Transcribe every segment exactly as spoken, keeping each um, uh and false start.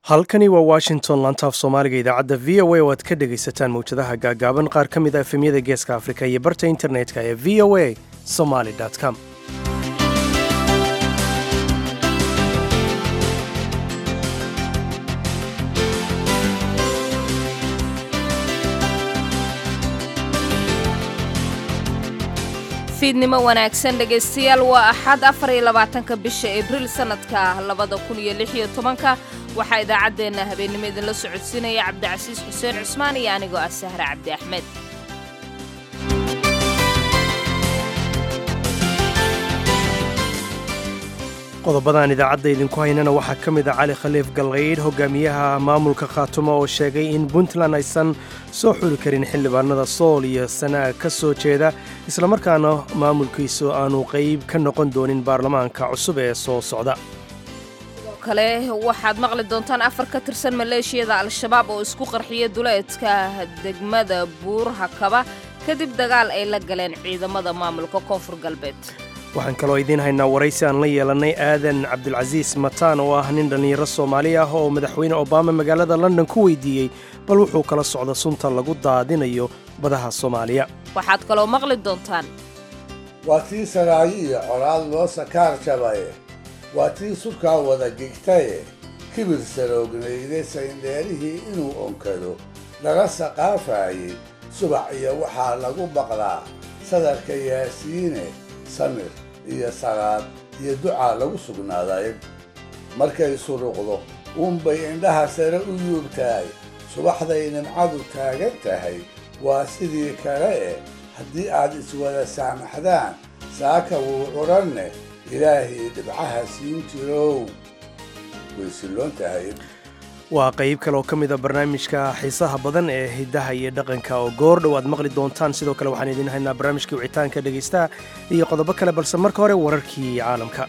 halkani waa washington lantaaf soomaaliga idaacadda v o a oo aad ka dhegaysataan mawjadaha gaagaaban qaar ka mid a efemyada geeska afrika iyo barta internetka ee v o a somaly com fiidnimo wanaagsan dhegaystayaal waa axad afar iyo labaatanka bisha abriil sanadka labada kun iyo lix iyo tobanka waxaa idaacaddeenna habeennimo idinla socodsiinaya cabdicasiis xuseen cusmaan iyo anigoo ah sahre cabdi axmed qodobadan idaacadda idinku haynana waxaa ka mid a cali khaliif galkaydh hogaamiyaha maamulka khaatumo oo sheegay in puntland aysan soo xuli karin xildhibaanada sool iyo sanaag ka soo jeeda islamarkaana maamulkiisu aanu qayb ka noqon doonin baarlamaanka cusub ee soo socda sidoo kale waxaad maqli doontaan afar ka tirsan maleeshiyada al-shabaab oo isku qarxiya duleedka degmada buurhakaba kadib dagaal ay la galeen ciidamada maamulka koonfur galbeed waxaan kaloo idiin haynaa waraysi aan la yeelannay aadan cabdilcasiis mataan oo ah nin dhallinyaro soomaali ah oo madaxweyne obama magaalada london ku weydiiyey bal wuxuu kala socda sunta lagu daadinayo badaha soomaaliya waxaad kaloo maqli doontaan waa tii saraayi iyo colaad loo sakaar jabaye waa tii surkaa wada gigtaye kibir saroognayday sayndheerihii inuu onkado laga saqaafaayey subax iyo waxaa lagu baqdaa sadarka yaasiine samir iyo salaad iyo ducaa lagu sugnaaday markay suruqdo uunbay indhaha sare u yuubtahay subaxday nimcadu taagan tahay waa sidii kale eh haddii aad iswada saamaxdaan saaka wuu odhanne ilaahii dhibcaha siin jirow way silloon tahay waa qayb kale oo ka mid a barnaamijka xiisaha badan ee hiddaha iyo dhaqanka oo goordhow aad maqli doontaan sidoo kale waxaan idiin haynaa barnaamijkii wicitaanka dhegaystaha iyo qodobo kale balse marka hore wararkii caalamka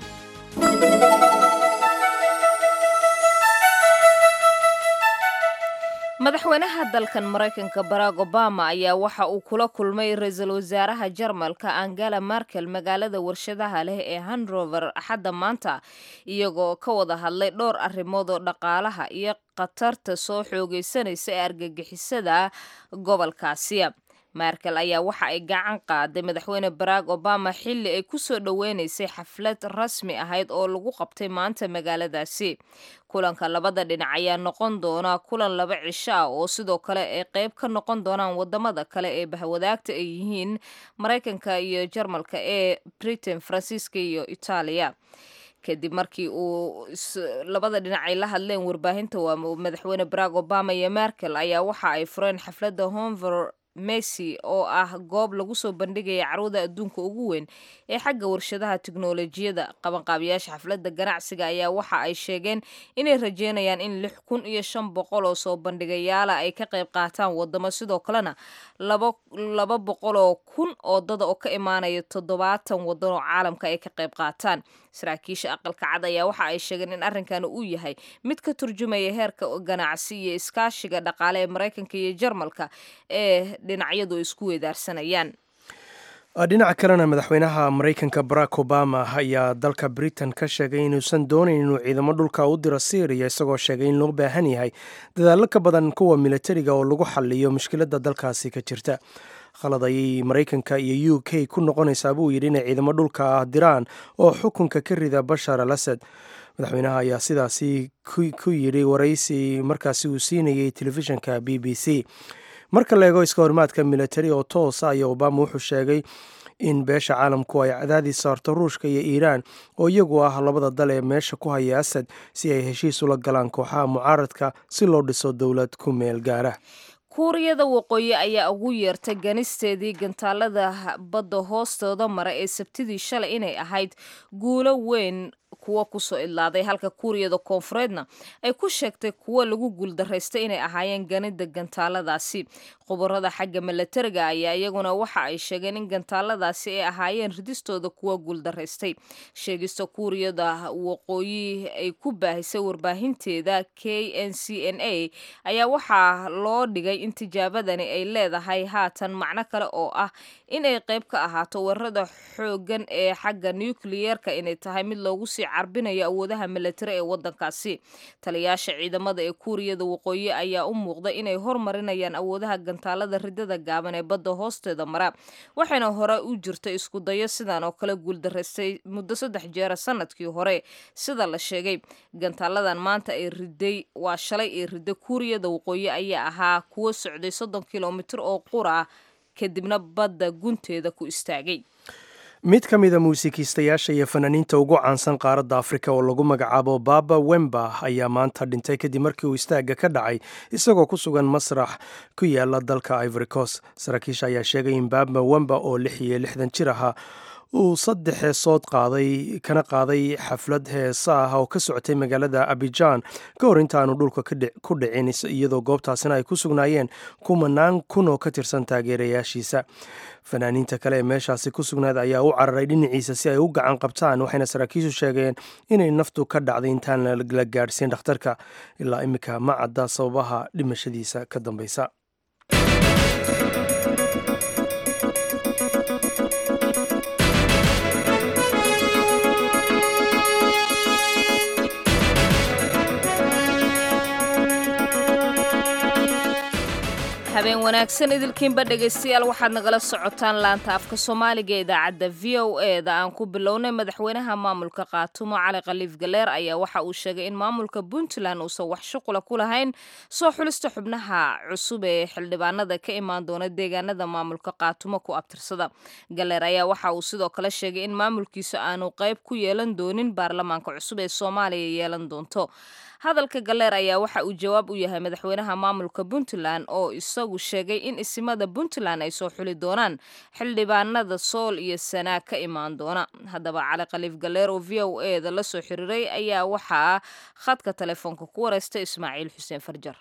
madaxweynaha dalkan maraykanka barack obama ayaa waxa uu kula kulmay ra-iisul wasaaraha jarmalka angela merkel magaalada warshadaha leh ee hanrover axadda maanta iyagoo ka wada hadlay dhowr arrimood oo dhaqaalaha iyo khatarta soo xoogaysanaysa ee argagixisada gobolkaasi merkel ayaa waxa ay gacan qaaday madaxweyne barack obama xilli ay ku soo dhoweynaysay xaflad rasmi ahayd oo lagu qabtay maanta magaaladaasi kulanka labada dhinac ayaa noqon doona kulan laba cisho ah oo sidoo kale ay qayb ka noqon doonaan wadamada kale ee bahwadaagta ay yihiin maraykanka iyo jarmalka ee britain faransiiska iyo itaaliya kadib markii uu labada dhinac ay la hadleen warbaahinta waa madaxweyne barack obama iyo merkel ayaa waxa ay fureen xafladda honver messi oo ah goob lagu soo bandhigaya carwada adduunka ugu weyn ee xagga warshadaha tiknolojiyada qabanqaabiyaasha xafladda ganacsiga ayaa waxa ay sheegeen inay rajeynayaan in lix kun iyo shan boqol oo soo bandhigayaala ay ka qayb qaataan wadamo sidoo kalena laba boqol oo kun oo dada oo ka imaanaya toddobaatan wadan oo caalamka ay ka qayb qaataan saraakiisha aqalka cad ayaa waxa ay sheegeen in arrinkan uu yahay mid ka turjumaya heerka ganacsi iyo iskaashiga dhaqaale ee maraykanka iyo jarmalka ee dhinacyadu isku weedaarsanayaan dhinaca kalena madaxweynaha maraykanka barack obama ayaa dalka britain ka sheegay inuusan doonayn inuu ciidamo dhulka u diro syriya isagoo sheegay in loo baahan yahay dadaallo ka badan kuwa militariga oo lagu xaliyo mushkiladda dalkaasi ka jirta khalad ayay maraykanka iyo u k ku noqonaysaa buu yidhi inay ciidamo dhulka ah diraan oo xukunka ka rida bashar al asad madaxweynaha ayaa sidaasi ku yidhi waraysi markaasi uu siinayay telefishinka b b c marka la eego iska horimaadka militari oo toosa ayaa obama wuxuu sheegay in beesha caalamku ay cadaadis saarto ruushka iyo iiraan oo iyagu ah labada dal ee meesha ku haya asad si ay heshiis ula galaan kooxaha mucaaradka si loo dhiso dowlad ku meel gaara kuuriyada waqooyi ayaa ugu yeertay ganisteedii gantaalada badda hoostooda mara ee sabtidii shalay inay ahayd guulo weyn kuwa kusoo idlaaday halka kuuriyada koonfureedna ay ku sheegtay kuwo lagu guuldaraystay inay ahaayeen ganida gantaaladaasi khubarada xagga milatariga ayaa iyaguna waxa ay sheegeen in gantaaladaasi ay ahaayeen ridistooda kuwa guuldaraystay sheegista kuuriyada waqooyi ay ku baahisay warbaahinteeda k n c n a ayaa waxaa loo dhigay in tijaabadani ay leedahay haatan macno kale oo ah inay qayb ka ahaato weerarada xooggan ee xagga nukliyeerka inay tahay mid loogu sii carbinayo awoodaha milatari ee wadankaasi taliyaasha ciidamada ee kuuriyada waqooyi ayaa u muuqda inay hormarinayaan awoodaha gantaalada ridada gaaban ee badda hoosteeda mara waxayna hore u jirta isku dayo sidan oo kale guuldaraystay muddo saddex jeera sanadkii hore sida la sheegay gantaaladan maanta ay riday waa shalay ee rida kuuriyada waqooyi ayaa ahaa kuwo socday soddon kilomitir oo qura kadibna badda gunteeda ku istaagay mid ka mida muusikiistayaasha iyo fanaaniinta ugu caansan qaaradda afrika oo lagu magacaabo baba wemba ayaa maanta dhintay kadib markii uu istaagga ka dhacay isagoo ku sugan masrax ku yaala dalka ivory coast saraakiisha ayaa sheegay in baba wemba oo lix iyo lixdan jir ahaa uu saddex heesood qaaday kana qaaday xaflad heesa ah oo ka socotay magaalada abijan ka hor intaanu dhulka ku dhicin iyadoo goobtaasina ay ku sugnaayeen kumanaan kun oo ka tirsan taageerayaashiisa fanaaniinta kale ee meeshaasi ku sugnaada ayaa u cararay dhinaciisa si ay u gacan qabtaan waxayna saraakiishu sheegeen inay naftu ka dhacday intaan la gaadhsiin dhakhtarka ilaa iminka ma cadda sababaha dhimashadiisa ka dambaysa habeen wanaagsan idilkiinba dhegaystayaal waxaad nagala socotaan laanta afka soomaaliga ee idaacadda v o e da aan ku bilownay madaxweynaha maamulka qaatumo cali khaliif galeer ayaa waxa uu sheegay in maamulka puntland uusan wax shuqula ku lahayn soo xulista xubnaha cusub ee xildhibaanada ka imaan doona deegaanada maamulka qaatumo ku abtirsada galeer ayaa waxa uu sidoo kale sheegay in maamulkiisa aanu qayb ku yeelan doonin baarlamaanka cusub ee soomaaliya yeelan doonto hadalka galeer ayaa waxa uu jawaab u yahay madaxweynaha maamulka puntland oo isagu sheegay in isimada puntland ay soo xuli doonaan xildhibaanada sool iyo sanaag ka imaan doona haddaba cali khaliif galeer oo v o e da la soo xiriiray ayaa waxaa khadka telefoonka ku wareystay ismaaciil xuseen farjar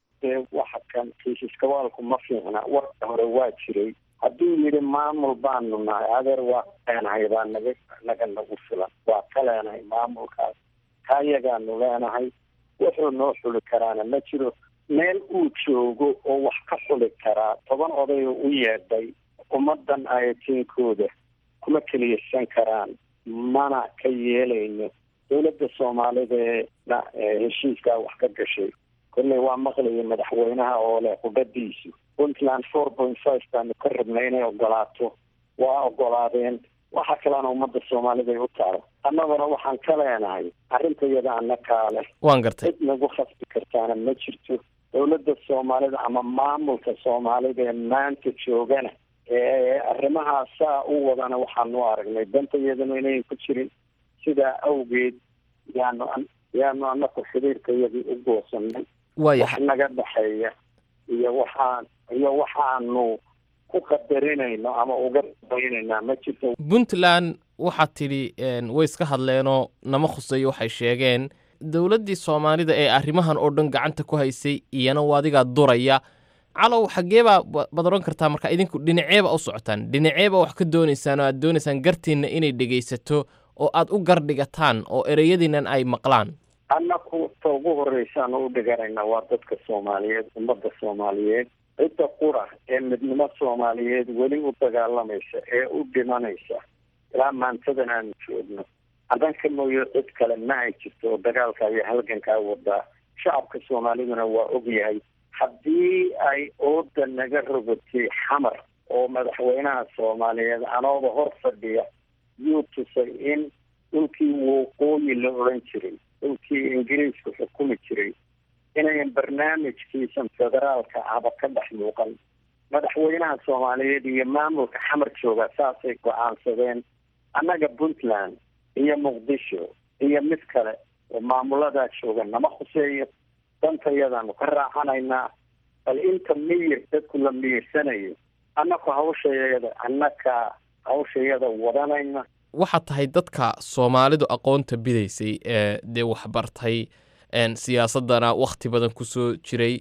waxa kan kiisaskawaalku ma fiicna warka hore waa jiray hadduu yidhi maamul baanu nahay adeer waa leenahay baa naga naga nagu filan waa ka leenahay maamulkaas kayagaanu leenahay wuxuu noo xuli karaana ma jiro meel uu joogo oo wax ka xuli karaa toban oday oo u yeedhay ummadan ayatiinkooda kuma keliyaysan karaan mana ka yeelayno dowladda soomaalideena heshiiskaa wax ka gashay kolley waa maqlaya madaxweynaha oo leh qubadiisu puntland four point five baanu ka rabnay inay ogolaato waa ogolaadeen waxa kalena ummadda soomaalida ay u taalo annaguna waxaan ka leenahay arrintayada annakaa leh waan gartay cid nagu khasbi kartaana ma jirto dowladda soomaalida ama maamulka soomaalida ee maanta joogana ee arrimahaa saa u wadana waxaanu aragnay dantayadana inayn ku jirin sidaa awgeed yaanu yaanu annaku xiriirkayadii u goosanay wax naga dhexeeya iyo waxaan iyo waxaanu ku qadarinayno ama uga dabaynayna ma jirto puntland waxaad tidhi way iska hadleenoo nama khuseeyo waxay sheegeen dowladdii soomaalida ee arrimahan oo dhan gacanta ku haysay iyana waa adigaa duraya calow xaggeebaa baad odhan kartaa marka idinku dhinaceeba u socotaan dhinaceeba wax ka doonaysaan oo aad doonaysaan gartiinna inay dhegaysato oo aad u gardhigataan oo ereyadiinan ay maqlaan annaku ta ugu horreysaan u dhiganayna waa dadka soomaaliyeed ummadda soomaaliyeed cidda qura ee midnimo soomaaliyeed weli u dagaalamaysa ee u dhimanaysa ilaa maantadan aanu joogno hadan ka mooyo cid kale ma ay jirto oo dagaalka iyo halgankaa wadaa shacabka soomaaliduna waa ogyahay haddii ay ooda naga rogatay xamar oo madaxweynaha soomaaliyeed anooba hor fadhiya yuu tusay in dhulkii waqooyi la odhan jiray dhulkii ingiriisku xukumi jiray inayan barnaamijkiisan federaalka aba ka dhex muuqan madaxweynaha soomaaliyeed iyo maamulka xamar jooga saasay go-aansadeen annaga puntland iyo muqdisho iyo mid kale oo maamuladaa jooga nama khuseeyo dantayadaanu ka raacanaynaa bal inta miyir dadku la miyirsanayo annaku hawshayada annaka hawshayada wadanayna waxaad tahay dadka soomaalidu aqoonta bidaysay ee dee waxbartay siyaasaddana wakhti badan ku soo jiray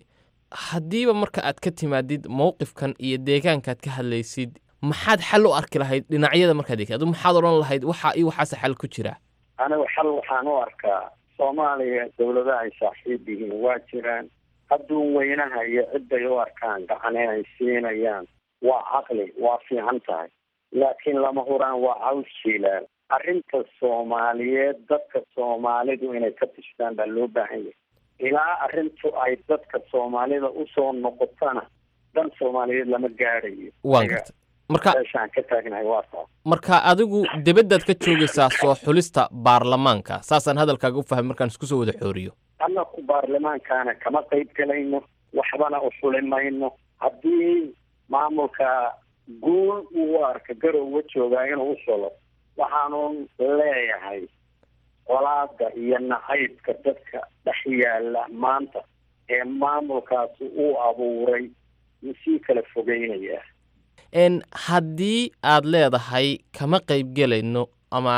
haddiiba marka aad ka timaadid mowqifkan iyo deegaankaad ka hadlaysid maxaad xal u arki lahayd dhinacyada markaad eegtid adu maxaad odhan lahayd waxa iyo waxaase xal ku jira anigu xal waxaan u arkaa soomaaliya dowladaha ay saaxiib yihiin waa jiraan adduun weynaha iyo cidday u arkaan gacane ay siinayaan waa caqli waa fiican tahay laakiin lama huraan waa caws jiilaal arrinta soomaaliyeed dadka soomaalidu inay ka tishtaan baa loo baahan yahay ilaa arrintu ay dadka soomaalida usoo noqotana dan soomaaliyeed lama gaadhayo waan garta marka meeshaan ka taagnahay waa taas marka adigu dibaddaad ka joogaysaa soo xulista baarlamaanka saasaan hadalkaaga u fahmay markaan isku soo wada xooriyo annaku baarlamaankaana kama qayb galayno waxbana u xuli mayno haddii maamulka guul uu arka garowga joogaa inuu u xulo waxaanu leeyahay colaada iyo nacaybka dadka dhex yaala maanta ee maamulkaasi uu abuuray wuu sii kala fogeynayaa n haddii aad leedahay kama qayb gelayno ama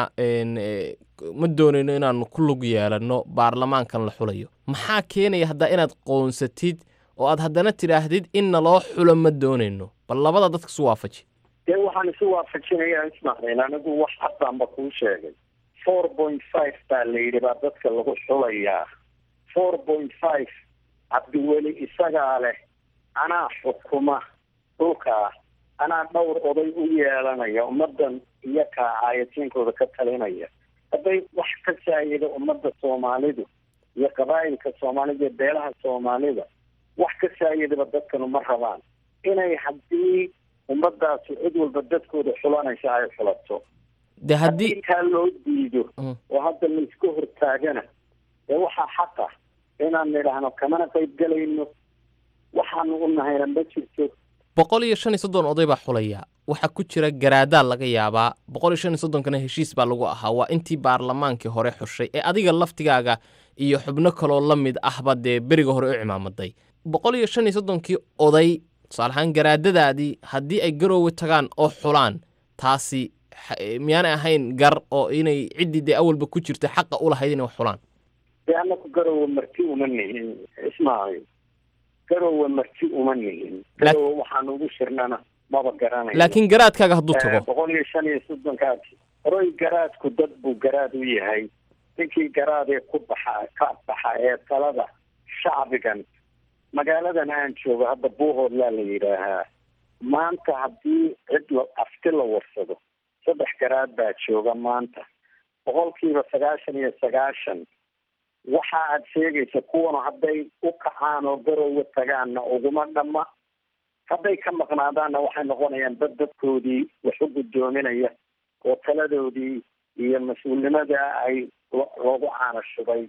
ma doonayno inaanu ku lug yeelanno baarlamaankan la xulayo maxaa keenaya haddaa inaad qoonsatid oo aad haddana tidhaahdid inna loo xulo ma doonayno bal labada dadka isu waafaji dee waxaan isu waafajinayaa ismaaciil anigu wax cad baanba kuu sheegay four point five baa la yidhi baa dadka lagu xulayaa four point five cabdiweli isagaa leh anaa xukuma dhulkaa anaa dhowr oday u yeelanaya ummaddan iyo kaacayatiinkooda ka talinaya hadday wax ka saayida ummadda soomaalidu iyo qabaa'ilka soomaalida iyo beelaha soomaalida wax ka saayidaba dadkanu ma rabaan inay haddii ummaddaasi cid walba dadkooda xulanaysa ay xulato de haddii taa loo diido oo hadda la iska hortaagana dee waxaa xaqa inaan nidhaahno kamana qayb galayno waxaanu u nahayna ma jirto boqol iyo shan iyo soddon oday baa xulaya waxaa ku jira garaadaa laga yaabaa boqol iyo shan iyo soddonkana heshiis baa lagu ahaa waa intii baarlamaankii hore xushay ee adiga laftigaaga iyo xubno kaloo la mid ahba dee beriga hore u cimaamaday boqol iyo shan iyo soddonkii oday tusaale ahaan garaadadaadii haddii ay garoowe tagaan oo xulaan taasi miyaanay ahayn gar oo inay ciddii dee awalba ku jirta xaqa u lahayd inay wax xulaan dee annaku garoowe marti uma nihin ismaaciil garoowe marti uma nihin garoowe waxaan ugu shirnana maba garanaya laakiin garaadkaaga hadduu tago boqol iyo shan iyo soddonkaas horoy garaadku dad buu garaad u yahay ninkii garaadee ku baxa ka baxa ee talada shacbigan magaaladan aan joogo hadda buuhoodlaa la yidhaahaa maanta haddii cid la afti la warsado saddex garaad baa jooga maanta boqolkiiba sagaashan iyo sagaashan waxa aad sheegaysa kuwana hadday u kacaan oo garowga tagaanna uguma dhamma hadday ka maqnaadaanna waxay noqonayaan dad dadkoodii wax u guddoominaya oo taladoodii iyo mas-uulnimada ay loogu caanashubay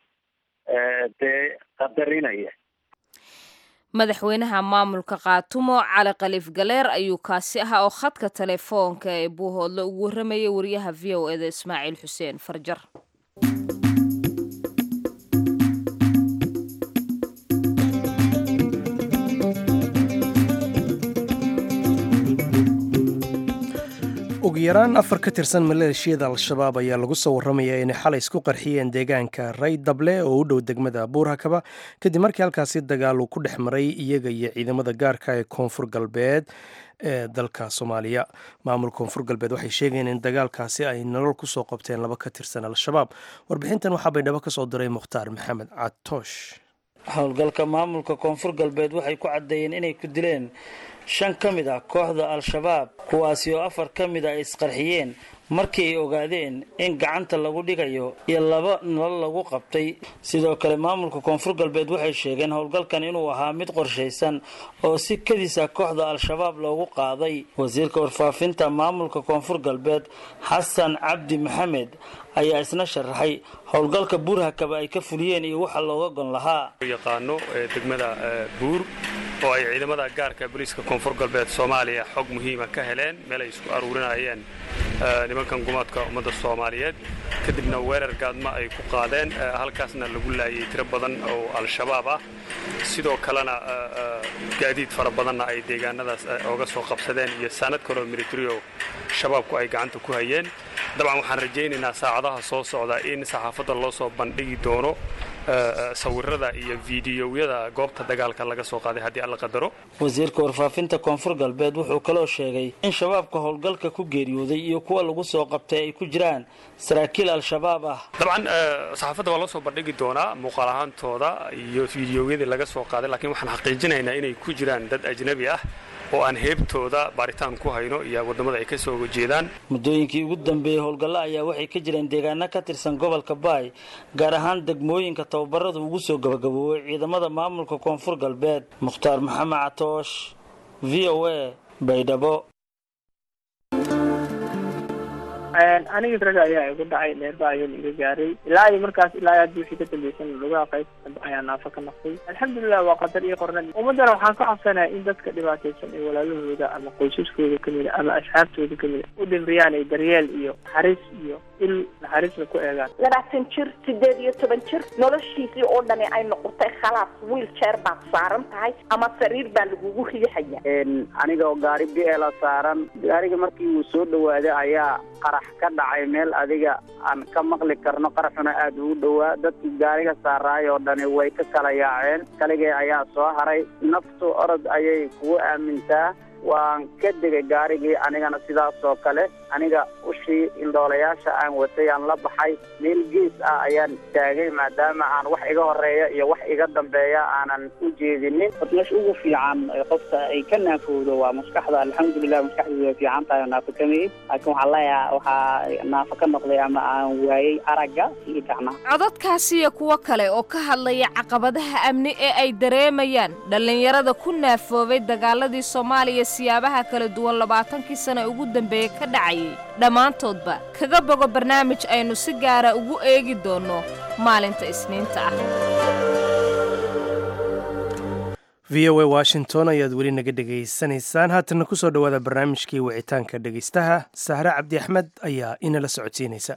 dee qadarinaya madaxweynaha maamulka qaatumo cali khaliif galeer ayuu kaasi ahaa oo khadka telefoonka ee buuhoodle ugu warramayay wariyaha v o eda ismaaciil xuseen farjar ugu yaraan afar ka tirsan maleeshiyada al-shabaab ayaa lagu soo warramayaa inay xalay isku qarxiyeen deegaanka ray dable oo u dhow degmada buurhakaba kadib markii halkaasi dagaal uu ku dhex maray iyaga iyo ciidamada gaarka ee koonfur galbeed ee dalka soomaaliya maamulka koonfur galbeed waxay sheegeen in dagaalkaasi ay nolol kusoo qabteen laba ka tirsan al-shabaab warbixintan waxaa baydhabo ka soo diray mukhtaar maxamed catoosh howlgalka maamulka koonfur galbeed waxay ku caddeeyeen inay ku dileen shan ka mid ah kooxda al-shabaab kuwaasi oo afar ka mid ah ay isqarxiyeen markii ay ogaadeen in gacanta lagu dhigayo iyo laba nolol lagu qabtay sidoo kale maamulka koonfur galbeed waxay sheegeen howlgalkan inuu ahaa mid qorshaysan oo si kadisa kooxda al-shabaab loogu qaaday wasiirka warfaafinta maamulka koonfur galbeed xasan cabdi maxamed ayaa isna sharaxay howlgalka buurhakaba ay ka fuliyeen iyo waxa looga gon lahaa yaqaano degmada buur oo ay ciidamada gaarka booliiska koonfur galbeed Soomaaliya xog muhiim ah ka heleen meel ay isku aruurinayeen nimankan gumaadka ummadda Soomaaliyeed kadibna weerar gaadma ay ku qaadeen halkaasna lagu laayay tiro badan oo al-shabaab ah sidoo kalena gaadiid fara badanna ay deegaanadaas uga soo qabsadeen iyo sanad kale oo military oo shabaabku ay gacanta ku hayeen dabcan waxaan rajaynaynaa saacadaha soo socda in saxaafadda loo soo bandhigi doono sawirada iyo fiidiyowyada goobta dagaalka laga soo qaaday haddii alla qadaro. wasiirka warfaafinta koonfur galbeed wuxuu kaloo sheegay in shabaabka howlgalka ku geeriyooday iyo kuwa lagu soo qabtay ay ku jiraan saraakiil al-shabaab ah. dabcan saxaafadda waa loo soo bandhigi doonaa muuqaal ahaantooda iyo fiidiyowyadii laga soo qaaday, laakiin waxaan xaqiijinaynaa inay ku jiraan dad ajnabi ah oo aan heebtooda baaritaan ku hayno iyo wadamada ay ka soo jeedaan. muddooyinkii ugu dambeeyey howlgallo ayaa waxay ka jireen deegaano ka tirsan gobolka baay, gaar ahaan degmooyinka tababarada ugu soo gabagaboobay ciidamada maamulka koonfur galbeed. mukhtaar maxamed catoosh, v o a, baydhabo. aniga raga ayaa igu dhacay, neerba ayuu iga gaaray ilaa iyo markaas ilaa hadda wixii ka dambaysan lugaha qayb ayaa naafa ka noqday. alxamdulilah waa qadar iyo qornad. ummadana waxaan ka codsanayaa in dadka dhibaataysan ee walaalahooda ama qoysaskooda kamid ama asxaabtooda kamid u dhimriyaan ay daryeel iyo naxariis iyo il naxariisla ku eegaan. labaatan jir sideed iyo toban jir noloshiisii oo dhani ay noqotay khalaas, wiiljeer baad saaran tahay ama sariir baa lagugu riixaya. aniga oo gaari biela saaran, gaariga markii uu soo dhawaaday ayaa qarax ka dhacay meel adiga aan ka maqli karno, qaraxuna aad ugu dhowaa. dadkii gaariga saaraay oo dhani way ka kala yaaceen, kaligay ayaa soo haray. naftu orod ayay kugu aamintaa. waan ka degay gaarigii anigana sidaas oo kale. aniga ushii indhoolayaasha aan watay aan la baxay, meel gees ah ayaan taagay maadaama aan wax iga horeeya iyo wax iga dambeeya aanan u jeedinin. meesha ugu fiican qofka ay ka naafowdo waa maskaxda. alxamdulilah maskaxdu way fiican tahay, naafo kamid. laakiin waxaa leeyahay waxaa naafo ka noqday ama aan waayey aragga iyo gacmaha. codadkaasi iyo kuwo kale oo ka hadlaya caqabadaha amni ee ay dareemayaan dhallinyarada ku naafoobay dagaaladii soomaaliya siyaabaha kala duwan labaatankii sano ugu dambeeyey ka dhacayay, dhammaantoodba kaga bogo barnaamij aynu si gaara ugu eegi doonno maalinta isniinta ah. v o a washington ayaad weli naga dhegaysanaysaan. haatana ku soo dhowaada barnaamijkii wicitaanka dhegaystaha. sahre cabdi axmed ayaa inala socodsiinaysa.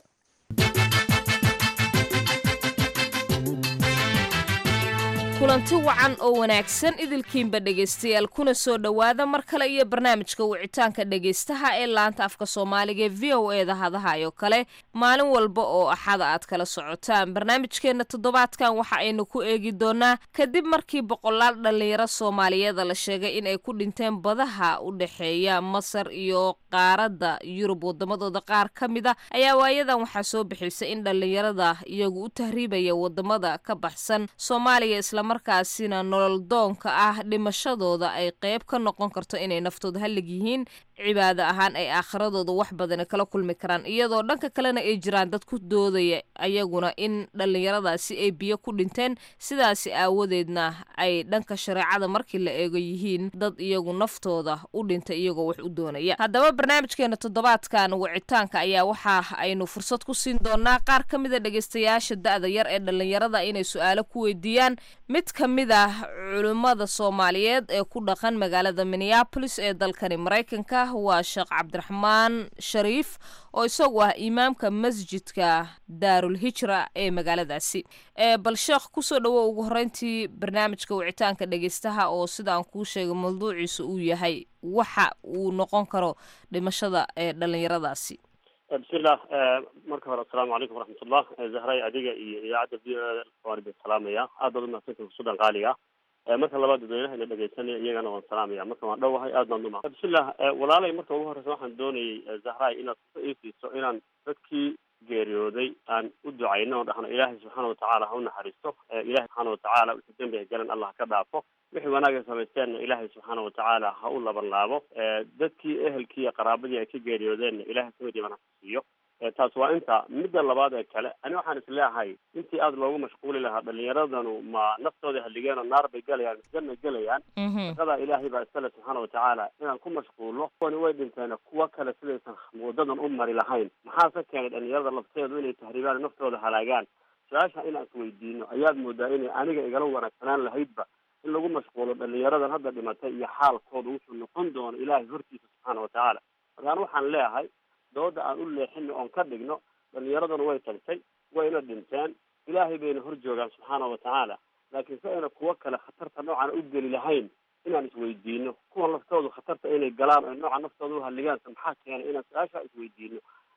kulanti wacan oo wanaagsan idilkiinba dhegaystayaal, kuna soo dhowaada mar kale iyo barnaamijka wicitaanka dhegaystaha ee laanta afka soomaaliga ee v o eda hadahayo kale maalin walba oo axada aad kala socotaan. barnaamijkeenna toddobaadkan waxa aynu ku eegi doonaa kadib markii boqolaal dhallinyaro soomaaliyeeda la sheegay in ay ku dhinteen badaha u dhexeeya masar iyo qaaradda yurub wadamadooda qaar ka mid a, ayaa waayadan waxaa soo bixisay in dhallinyarada iyagu u tahriibaya wadamada ka baxsan soomaaliya isla markaasina nolol doonka ah dhimashadooda ay qayb ka noqon karto inay naftooda hallig yihiin, cibaado ahaan ay aakhiradooda wax badan kala kulmi karaan, iyadoo dhanka kalena ay jiraan dad ku doodaya ayaguna in dhallinyaradaasi ay biyo ku dhinteen, sidaasi aawadeedna ay dhanka shareecada markii la eego yihiin dad iyagu naftooda u dhintay iyagoo wax u doonaya. haddaba barnaamijkeena toddobaadkan wicitaanka ayaa waxa aynu fursad ku siin doonaa qaar ka mida dhegaystayaasha da'da yar ee dhallinyarada inay su-aalo ku weydiiyaan mid ka mid ah culimmada soomaaliyeed ee ku dhaqan magaalada minneapolis ee dalkani maraykanka. waa sheekh cabdiraxmaan shariif oo isagu ah imaamka masjidka daarul hijra ee magaaladaasi. bal sheekh kusoo dhawo ugu horeyntii barnaamijka wicitaanka dhegaystaha oo sidaan kuu sheegay mawduuciisa uu yahay waxa uu noqon karo dhimashada ee dhallinyaradaasi. bismillah. marka hore assalaamu calaykum waraxmatullah. zahray adiga iyo idaacadda v o a waan idin salaamaya, aad baad umahadsantahay fursadan qaaliga. marka labaad dadweynaha ina dhegaysanaya iyagana waan salaamaya, marka waan dhowahay, aad baan umahad. bismillah. walaalay marka ugu horeysa waxaan doonayay zahray inaad ku iifiiso inaan dadkii geeriyooday aan u ducayno oo dhahno ilaahay subxaana watacaala ha u naxariisto, ilaahay subxaana watacaala wixii dembiga galan allah ka dhaafo, wixii wanaaga samaysteenna ilaahay subxaana watacaala ha u laban laabo, dadkii ehelkii iyo qaraabadii ay ka geeriyoodeenna ilaahay samid iman ha siiyo. taas waa inta. midda labaad ee kale ani waxaan isleeyahay intii aada loogu mashquuli lahaa dhalinyaradanu ma naftooda haligeen oo naar bay galayaan janna gelayaan, shaqada ilaahay baa iskale subxaana watacaala inaan ku mashquulno. kuwani way dhinteen, kuwa kale sidaysan wadadan u mari lahayn. maxaase keenay dhalinyarada lafteedu inay tahriibaan naftooda halaagaan? su-aasha inaan isweydiino ayaad moodaa inay aniga igala wanaagsanaan lahaydba in lagu mashquulo dhalinyaradan hadda dhimatay iyo xaalkooda wuxuu noqon doono ilaahay hortiisa subxaana watacaala. markaan waxaan leeyahay dooda aan u leexino oon ka dhigno dhalinyaraduna way tagtay, wayna dhinteen, ilaahay bayna hor joogaan subxaana watacaala. laakiin si ayna kuwo kale khatarta noocan u geli lahayn inaan isweydiino, kuwa laftoodu khatarta inay galaan o nooca naftooda uhaligaan maxaa keenay inaan su-aashaa isweydiino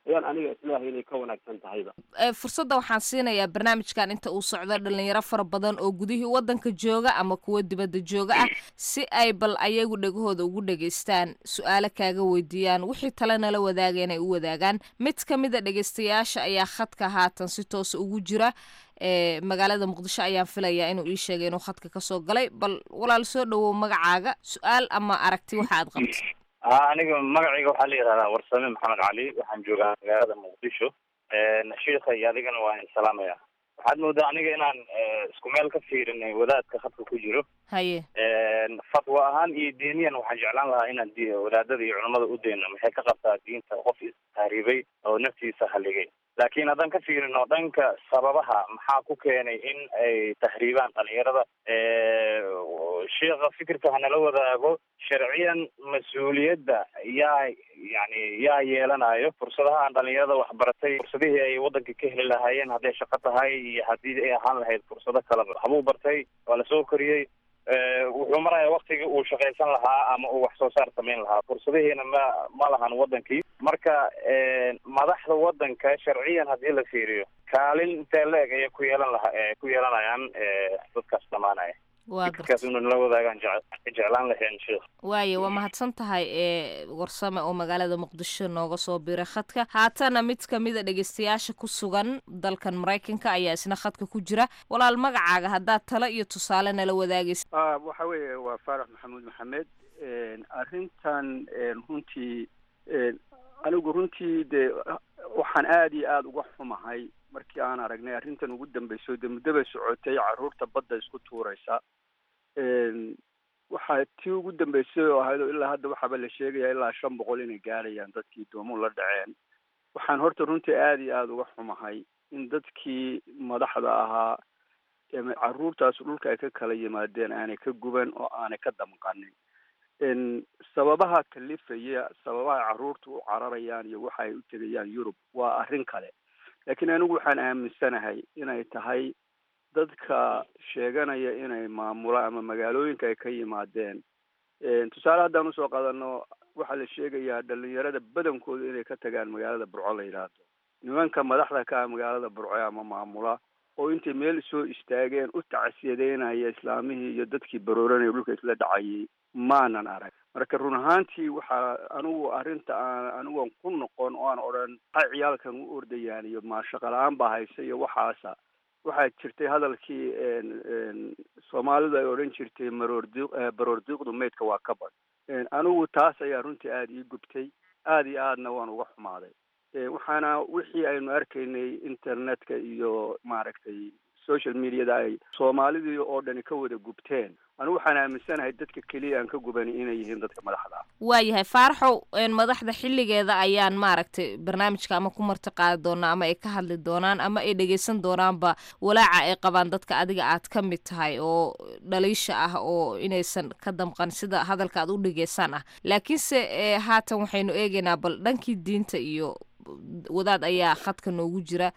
ayaan aniga islaahay inay ka wanaagsan tahayba. fursadda waxaan siinayaa barnaamijkan inta uu socdo dhalinyaro fara badan oo gudihii waddanka jooga ama kuwa dibadda jooga ah si ay bal ayagu dhegahooda ugu dhegaystaan su-aalo kaaga weydiiyaan wixii tale nala wadaageen ay u wadaagaan. mid ka mid a dhegaystayaasha ayaa khadka haatan si toosa ugu jira ee magaalada muqdisho ayaan filayaa inuu ii sheegay inuu khadka kasoo galay. bal walaal soo dhawow magacaaga, su-aal ama aragti waxa aad qabto. aniga magacayga waxaa la yidhahdaa warsame maxamed cali, waxaan joogaa magaalada muqdisho. shiikha iyo adigana waa in salaamaya. waxaad moodaa aniga inaan isku meel ka fiirinay wadaadka khadka ku jiro. haye fatwa ahaan iyo diiniyan waxaan jeclaan lahaa inaan di wadaadada iyo culamada u dayno maxay ka qabtaa diinta qof istahriibay oo naftiisa haligay. laakiin haddaan ka fiirino dhanka sababaha maxaa ku keenay in ay tahriibaan dhalinyarada, sheekha fikirka hanala wadaago. sharciyan mas-uuliyadda yaa yani yaa yeelanayo fursadaha aan dhalinyarada waxbaratay, fursadihii ay waddanka ka heli lahaayeen hadday shaqo tahay iyo haddii ay ahaan lahayd fursado kaleba. waxbuu bartay, waa lasoo koriyey, wuxuu maraya waktigii uu shaqaysan lahaa ama uu wax soo saar samayn lahaa. fursadihiina ma ma lahan waddankii. marka madaxda waddanka sharciyan haddii la fiiriyo kaalin intee la-eg ayay ku yeelan lahaa ku yeelanayaan dadkaas dhamaanaya. fikirkaas inuu nala wadaagaan jeclaan lahayn sheekh. waaye waa mahadsan tahay ee warsame oo magaalada muqdisho nooga soo biray khadka. haatana mid kamid a dhegeystayaasha ku sugan dalkan maraykanka ayaa isna khadka ku jira. walaal magacaaga haddaad talo iyo tusaale nala wadaagaysa. waxa weeye waa faarax maxamuud maxamed. arrintan runtii anigu runtii dee waxaan aada iyo aada uga xumahay markii aan aragnay arrintan ugu dambeyso dee muddaba socotay carruurta badda isku tuuraysa. waxaa tii ugu dambeysay oo ahayd oo ilaa hadda waxaaba la sheegayaa ilaa shan boqol inay gaarayaan dadkii doomuhu la dhaceen. waxaan horta runtii aada iyo aada uga xumahay in dadkii madaxda ahaa carruurtaas dhulka ay ka kala yimaadeen aanay ka guban oo aanay ka damqanin. sababaha kalifaya sababaha carruurta u cararayaan iyo waxa ay u tegayaan yurub waa arrin kale. laakiin anigu waxaan aaminsanahay inay tahay dadka sheeganaya inay maamulaan ama magaalooyinka ay ka yimaadeen. tusaale haddaan usoo qaadano waxaa la sheegayaa dhalinyarada badankooda inay ka tagaan magaalada burco la yidhaahdo. nimanka madaxda ka ah magaalada burco ama maamula oo intay meel soo istaageen u tacsiyadeynaya islaamihii iyo dadkii barooranaya dhulka isla dhacayay maanan arag. marka run ahaantii waxaa anigu arrinta aan anigoon ku noqon oo aan odhan maxay ciyaalkan u ordayaan iyo maashaqa la-aan baa haysa iyo waxaasa. waxaa jirtay hadalkii soomaalidu ay odhan jirtay maroordi baroor diiqdu maydka waa ka bad. anigu taas ayaa runtii aada ii gubtay, aada iyo aadna waan uga xumaaday. waxaana wixii aynu arkaynay internetka iyo maaragtay social mediada ay soomaalidii oo dhani ka wada gubteen. anigu waxaan aaminsanahay dadka keliya aan ka gubani inay yihiin dadka madaxda ah. waayahay faaraxow madaxda xilligeeda ayaan maaragtay barnaamijka ama ku marti qaadi doonaa ama ay ka hadli doonaan ama ay dhegeysan doonaanba walaaca ay qabaan dadka adiga aad ka mid tahay oo dhaliisha ah oo inaysan ka damqan sida hadalka aad u dhegeysaan ah. laakiinse haatan waxaynu eegaynaa bal dhankii diinta iyo wadaad ayaa khadka noogu jira.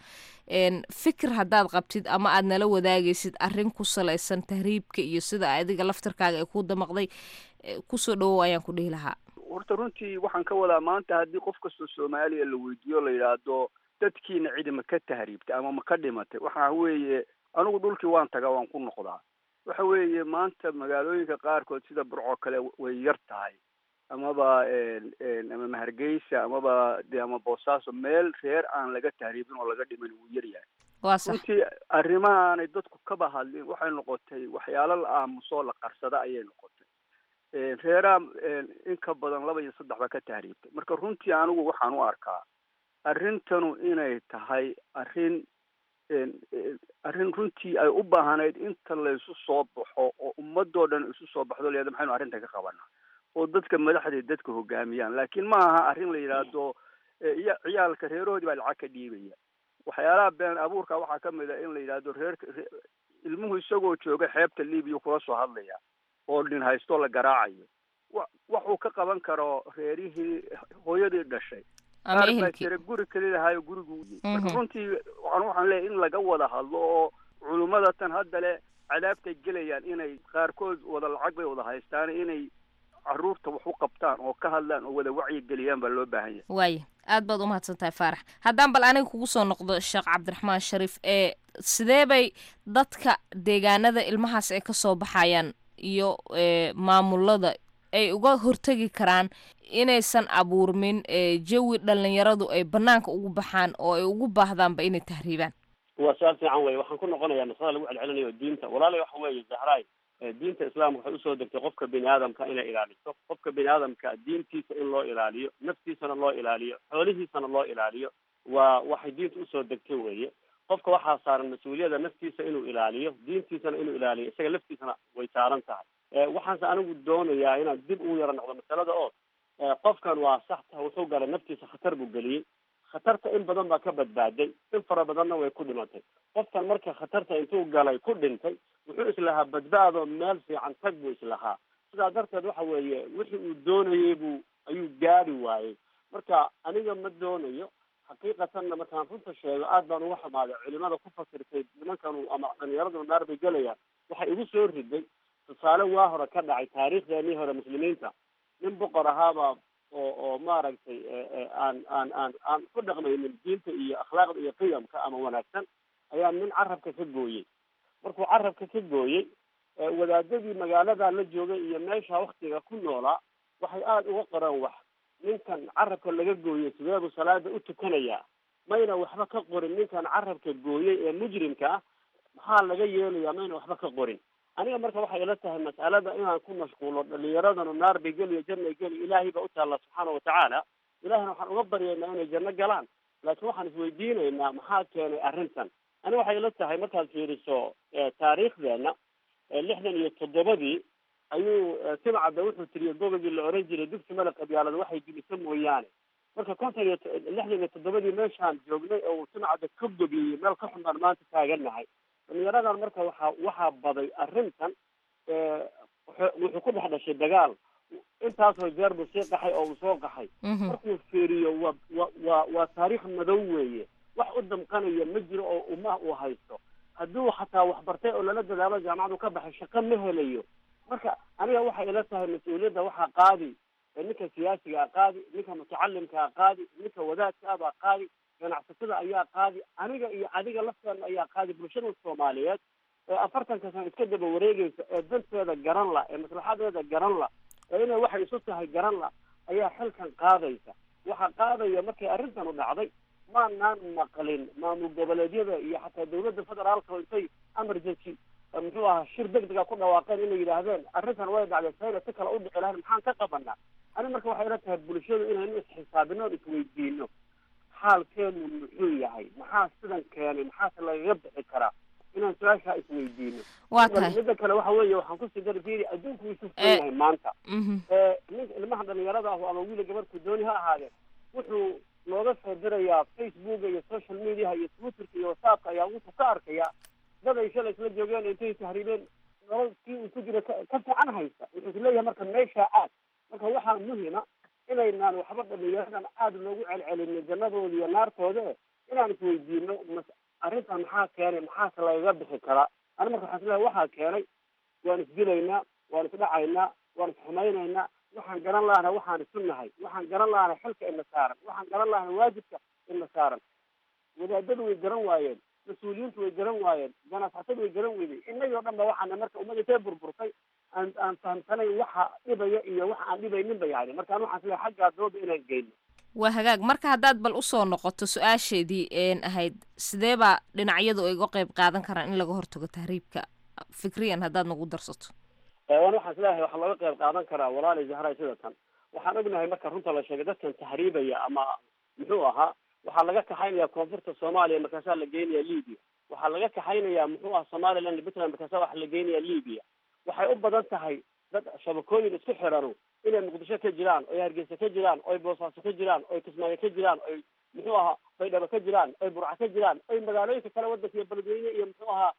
fikir haddaad qabtid ama aad nala wadaagaysid arrin ku salaysan tahriibka iyo sida adiga laftarkaaga ay ku damaqday kusoo dhawow ayaan ku dhihi lahaa. horta runtii waxaan ka wadaa maanta haddii qof kastoo soomaaliya la weydiiyo la yidhaahdo dadkiina cidi ma ka tahriibtay ama ma ka dhimatay, waxa weeye anigu dhulkii waan tagaa waan ku noqdaa. waxa weeye maanta magaalooyinka qaarkood sida burco kale way yar tahay amaba ama hargeysa amaba de ama boosaaso meel reer aan laga tahriibin oo laga dhiman wuu yar yahay. runtii arrimaha aanay dadku kaba hadlin waxay noqotay waxyaalo la aamusoo la qarsada ayay noqotay. reeraha in ka badan laba iyo saddex baa ka tahriibtay. marka runtii anigu waxaan u arkaa arrintanu inay tahay arrin arrin runtii ay u baahanayd inta laysu soo baxo oo ummadoo dhan isu soo baxdo leeda maxaynu arrinta ka qabanaa oo dadka madaxda dadka hogaamiyaan. laakiin ma aha arrin la yidhaahdo iya ciyaalka reerahoodii baa lacag ka dhiibaya. waxyaalaha been abuurka waxaa kamid a in la yidhaahdo reerka ilmuhu isagoo jooga xeebta libiya kula soo hadlaya oo nin haystoo la garaacayo. wa waxuu ka qaban karo reerihii hooyadii dhashay qaar baa jira guri kalilahayo gurigu. marka runtii waxaan waxaan leeyahay in laga wada hadlo oo culummada tan hadda le cadaabtay gelayaan inay qaarkood wada lacag bay wada haystaan inay caruurta wax u qabtaan oo ka hadlaan oo wada wacyigeliyaan baa loo baahan yahay waaya aad baad umahadsan tahay faarax haddaan bal aniga kugu soo noqdo sheekh cabdiraxmaan shariif ee sidee bay dadka deegaanada ilmahaas ay ka soo baxayaan iyo maamulada ay uga hortegi karaan inaysan abuurmin jawi dhalinyaradu ay banaanka ugu baxaan oo ay ugu baahdaanba inay tahriibaan waa su-aal fiican weye waxaan ku noqonayaa masalada lagu celcelinayo diinta walaalay waxa weeye zahraay diinta islaamka waxay usoo degtay qofka bini aadamka inay ilaaliso qofka bini aadamka diintiisa in loo ilaaliyo naftiisana loo ilaaliyo xoolihiisana loo ilaaliyo waa waxay diinta usoo degtay weeye qofka waxaa saaran mas-uuliyada naftiisa inuu ilaaliyo diintiisana inuu ilaaliyo isaga laftiisana way saaran tahay waxaanse anigu doonayaa inaan dib ugu yaro noqdo masalada oo qofkan waa sax taha wuxuu galay naftiisa khatar buu geliyey khatarta in badan baa ka badbaaday in fara badanna way ku dhimatay qofkan marka khatarta intuu galay ku dhintay wuxuu islahaa badbaado meel fiican tag buu islahaa sidaa darteed waxa weeye wixii uu doonayey buu ayuu gaari waayey marka aniga ma doonayo xaqiiqatanna markaan runta sheego aad baan uga xumaaday culimada ku fasirtay nimankanu ama dhalinyaradu naar bay gelayaan waxay igu soo riday tusaale waa hore ka dhacay taariikhdeenii hore muslimiinta nin boqor ahaaba oo oo maaragtay aan aan aan aan ku dhaqmaynin diinta iyo akhlaaqda iyo qiyamka ama wanaagsan ayaa nin carabka ka gooyey markuu carabka ka gooyey wadaadadii magaalada la joogay iyo meesha waktiga ku noolaa waxay aada uga qoreen wax ninkan carabka laga gooyey sideebuu salaada u tukanayaa mayna waxba ka qorin ninkan carabka gooyey ee mujrimka ah maxaa laga yeelayaa mayna waxba ka qorin aniga marka waxay ila tahay mas'alada inaan ku mashquulo dhalinyaradanu naar bay geliyo janna geli ilaahay baa u taalla subxaana watacaala ilaahina waxaan uga baryaynaa inay janno galaan laakiin waxaan isweydiinaynaa maxaa keenay arrintan aniga waxay ila tahay markaad fiiriso taariikhdeena lixdan iyo toddobadii ayuu timcadda wuxuu tiriyey gobogii la oran jiray dugsi male qabyaalada waxay dilisa mooyaane marka konton iyo lixdan iyo toddobadii meeshaan joognay oo uu timcadda ka gobiyey meel ka xun baan maanta taagannahay dhalinyaradan marka waxaa waxaa baday arrintan wuxuu ku dhex dhashay dagaal intaasoo jeer buu sii qaxay oo uu soo qaxay markuu fiiriyo waa wa waa waa taariikh madow weeye wax u damqanaya ma jiro oo umah uu haysto hadduu xataa wax bartay oo lala dadaalo jaamacadu ka baxay shaqo ma helayo marka aniga waxay ila tahay mas-uuliyadda waxaa qaadi ninka siyaasiga a qaadi ninka mutacalimka a qaadi ninka wadaadka ah baa qaadi ganacsatada ayaa qaadi aniga iyo adiga lafteena ayaa qaadi bulshada soomaaliyeed ee afartanka sano iska daba wareegeysa ee danteeda garan la ee maslaxadeeda garan la ee inay waxay isu tahay garan la ayaa xilkan qaadaysa waxaa qaadaya markay arrintan u dhacday maanaan maqlin maamul goboleedyada iyo xataa dawladda federaalka intay emergency muxuu ahaa shir degdega ku dhawaaqeen inay yidhaahdeen arrintan way dhacday sayna si kale u dhici lahayn maxaan ka qabanaa ani marka waxay ila tahay bulshadu inaynu isxisaabino o isweydiino xaalkeenu muxuu yahay maxaa sidan keenay maxaase lagaga bixi karaa inaan su-aashaa isweydiino waa tahay midda kale waxa weeye waxaan kusii dari fiiri adduunku wuu sufan yahay maanta ninka ilmaha dhalinyarada ahu ama wiila gabadhku dooni ha ahaadeen wuxuu looga soo dirayaa facebooka iyo social mediaha iyo twitterka iyo whatsappka ayaa wuxuu ka arkayaa dad ay shalay isla joogeen intay tahriibeen nolol kii uu ku jira ka fiican haysta wuxuu isleeyahay marka meeshaa aad marka waxaa muhima inaynaan waxba dhalinyaradan aada loogu celcelino jannadooda iyo naartooda inaan isweydiino mas arrintan maxaa keenay maxaase lagaga bixi karaa ani marka waxaan isleeyahay waxaa keenay waan isdilaynaa waan isdhacaynaa waan isxumaynaynaa waxaan garan lahana waxaan isu nahay waxaan garan lahana xilka ina saaran waxaan garan lahana waajibka ina saaran wadaadadu way garan waayeen mas-uuliyiintu way garan waayeen ganacsatadu way garan weydey innagii o dhan ba waxaana marka ummadda intee burburtay aan aan fahamsanayn waxa dhibaya iyo waxa aan dhibaynin ba yani marka an waxaan isleeyahay xaggaa dooda inaan geyno waa hagaag marka haddaad bal usoo noqoto su-aasheedii een ahayd sidee baa dhinacyadu ay uga qayb qaadan karaan in laga hortago tahriibka fikriyan haddaad nagu darsato waan waxaan isleeyahay waxaa looga qayb qaadan karaa walaalay zahray sida tan waxaan ognahay marka runta la sheegay dadkan tahriibaya ama muxuu ahaa waxaa laga kaxaynaya koonfurta soomaaliya markaasaa la geynaya libya waxaa laga kaxaynaya muxuu aha somaliland iyo puntland markaasaa waxa la geynaya libya waxay u badan tahay dad shabakooyin isku xirano inay muqdisho ka jiraan oy hargeysa ka jiraan oy boosaaso ka jiraan oy kismaayo ka jiraan oy muxuu ahaa baydhabo ka jiraan oy burca ka jiraan oy magaalooyinka kale wadanka iyo beledweyne iyo muxuu ahaa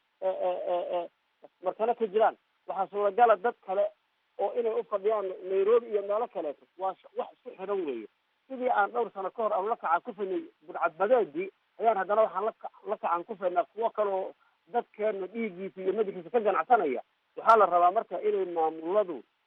markano ka jiraan waxaa suuragala dad kale oo inay u fadhiyaan nairobi iyo meelo kaleeto waa wax isku xidhan weeye sidii aan dhowr sano ka hor aan la kacan ku faynay budcadbadeedii ayaan haddana waxaan la la kacan ku faynaa kuwo kaleo dadkeena dhiiggiisa iyo madaxiisa ka ganacsanaya waxaa la rabaa marka inay maamuladu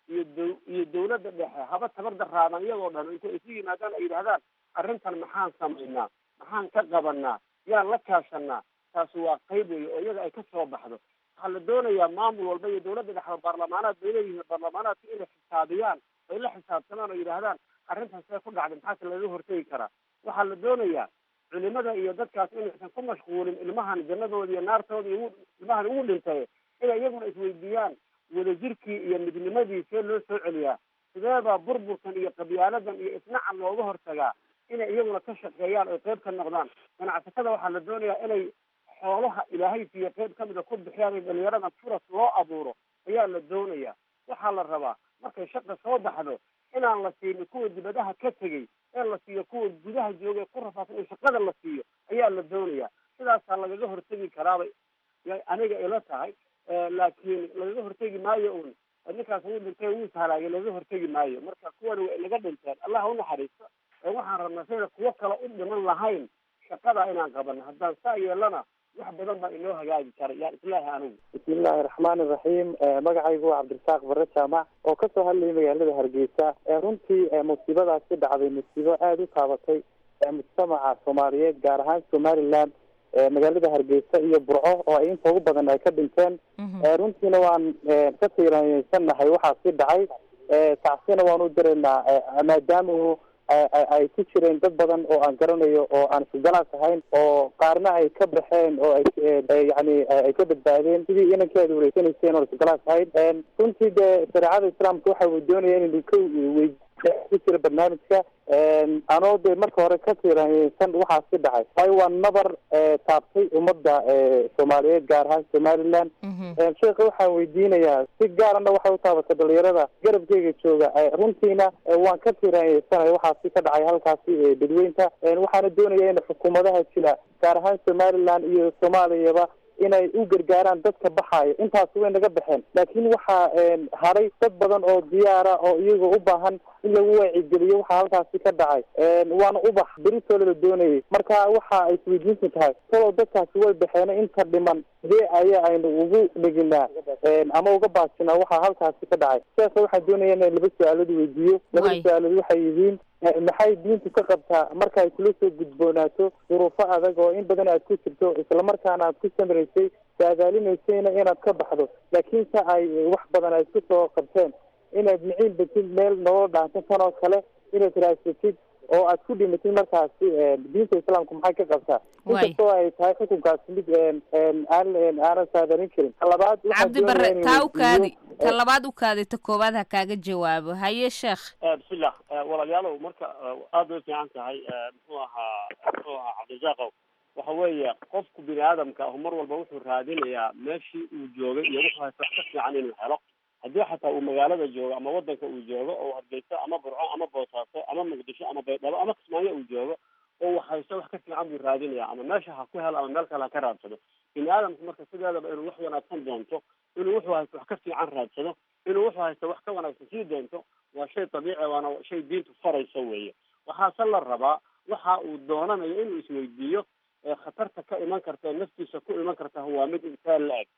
iyo dow- iyo dawladda dhexe haba tabar daraadan iyagoo dhan intay isu yimaadaan ay yidhahdaan arrintan maxaan samaynaa, maxaan ka qabanaa, yaan la kaashanaa, taasi waa qayb weeye oo iyaga ay ka soo baxdo. waxaa la doonayaa maamul walba iyo dawladda dhexe baarlamaanaad bay leeyihiin, baarlamaanaadka inay xisaabiyaan ay la xisaabtamaan oo yidhaahdaan arrintan see ku dhacday maxaase laga hortegi karaa. waxaa la doonayaa culimada iyo dadkaas inaysan ku mashquulin ilmahan jannadooda iyo naartooda iyo ilmahan ugu dhintay, inay iyaguna isweydiiyaan wadajirkii iyo midnimadii see loo soo celiyaa, sideebaa burburkan iyo qabyaaladan iyo isnacan looga hortagaa, inay iyaguna ka shaqeeyaan oy qayb ka noqdaan. ganacsatada waxaa la doonayaa inay xoolaha ilaahay siiyo qayb kamida ku bixiyaan in dhalinyaradan furas loo abuuro ayaa la doonayaa. waxaa la rabaa markay shaqa soo baxdo inaan la siinin kuwa dibadaha ka tegey, in la siiyo kuwa gudaha jooga ee ku rafaadsan in shaqada la siiyo ayaa la doonayaa. sidaasaa lagaga hortegi karaabay aniga ila tahay, laakiin lagaga hortegi maayo un ninkaas wuu dhintay wuu ishalaagay, lagaga hortegi maayo. marka kuwana way naga dhinteen, allah ha unaxariisto. waxaan rabnaa sayna kuwo kale u dhiman lahayn shaqada inaan qabano. haddaan saa yeelana wax badan baa inoo hagaagi kara yaa islaahi anigu. bismillahi raxmaani raxiim. magacaygu waa cabdirasaaq bare jaamac oo kasoo hadlayay magaalada hargeysa. runtii musiibadaasi dhacday musiibo aada u taabatay mujtamaca soomaaliyeed, gaar ahaan somaliland, magaalada hargeysa iyo burco oo ay inta ugu badan ay ka dhinteen. runtiina waan ka tiiraysanahay waxaasi dhacay, tacsina waan u diraynaa maadaama ay ku jireen dad badan oo aan garanayo oo aan isgalaas ahayn, oo qaarna ay ka baxeen oo ay yani ay ka badbaadeen sidii inankeeda wareysanayseen oo isgalaas ahayd. runtii dee shareecada islaamka waxa uu doonaya inaynu ka wey ku jira barnaamijka anoo de marka hore ka tiiraysan waxaasi dhacay, waayo waa nabar taabtay ummadda soomaaliyeed gaar ahaan somaliland. sheekha waxaan weydiinayaa si gaarana waxay u taabatay dhalinyarada garabkeyga jooga. runtiina waan ka tiiraysanay waxaasi ka dhacay halkaasi dadweynta. waxaana doonaya in xukuumadaha jira gaar ahaan somaliland iyo soomaaliyaba inay u gargaaraan dadka baxaaya. intaas way naga baxeen, laakiin waxaa haray dad badan oo diyaara oo iyagoo u baahan in lagu waacigeliyo waxaa halkaasi ka dhacay. waana ubax beritoola la doonayay. marka waxa ay isweydiinsan tahay talow dadkaasi way baxeen, inta dhiman sidee aya aynu ugu dheginaa ama uga baajinaa waxaa halkaasi ka dhacay. sheekha waxaan doonaya in laba su-aalood weydiiyo. labada su-aalood waxay yihiin maxay diintu ka qabtaa marka ay kula soo gudboonaato duruufo adag oo in badan aad ku jirto, islamarkaana aad ku samraysay saadaalinaysayna inaad ka baxdo, laakiinse ay wax badan ay isku soo qabteen inaad miciin batid meel nolol dhaansan tan oo kale inaad raadsatid oo aad ku dhimatid. markaasi diinta islaamku maxay ka qabtaa inkastoo ay tahay xukunkaasi mid aan aanan saadarin karin. talabaad cabdi bare taa u kaadi ta labaad u kaadi ta koowaad ha kaaga jawaabo. haye sheekh. bismillah walaalayaalow, marka aada way fiican tahay. muxuu ahaa muxuu ahaa cabdirasaaqow, waxa weeye qofku bini aadamka ah mar walba wuxuu raadinayaa meeshii uu joogay iyo wuxuu haysta wax ka fiican inuu helo. haddii xataa uu magaalada joogo ama wadanka uu joogo oo hargeysa ama burco ama boosaaso ama muqdisho ama baydhabo ama kismaayo uu joogo oo wax haysto wax ka fiican buu raadinaya, ama meesha ha ku helo ama meel kale ha ka raadsado. bini aadamku marka sideedaba inuu wax wanaagsan doonto, inuu wuxuu haysto wax ka fiican raadsado, inuu wuxuu haysto wax ka wanaagsan sii doonto waa shay dabiici, waana shay diintu farayso weeye. waxaase la rabaa waxa uu doonanayo inuu isweydiiyo khatarta ka iman karta naftiisa ku iman karta waa mid intaa la-eg,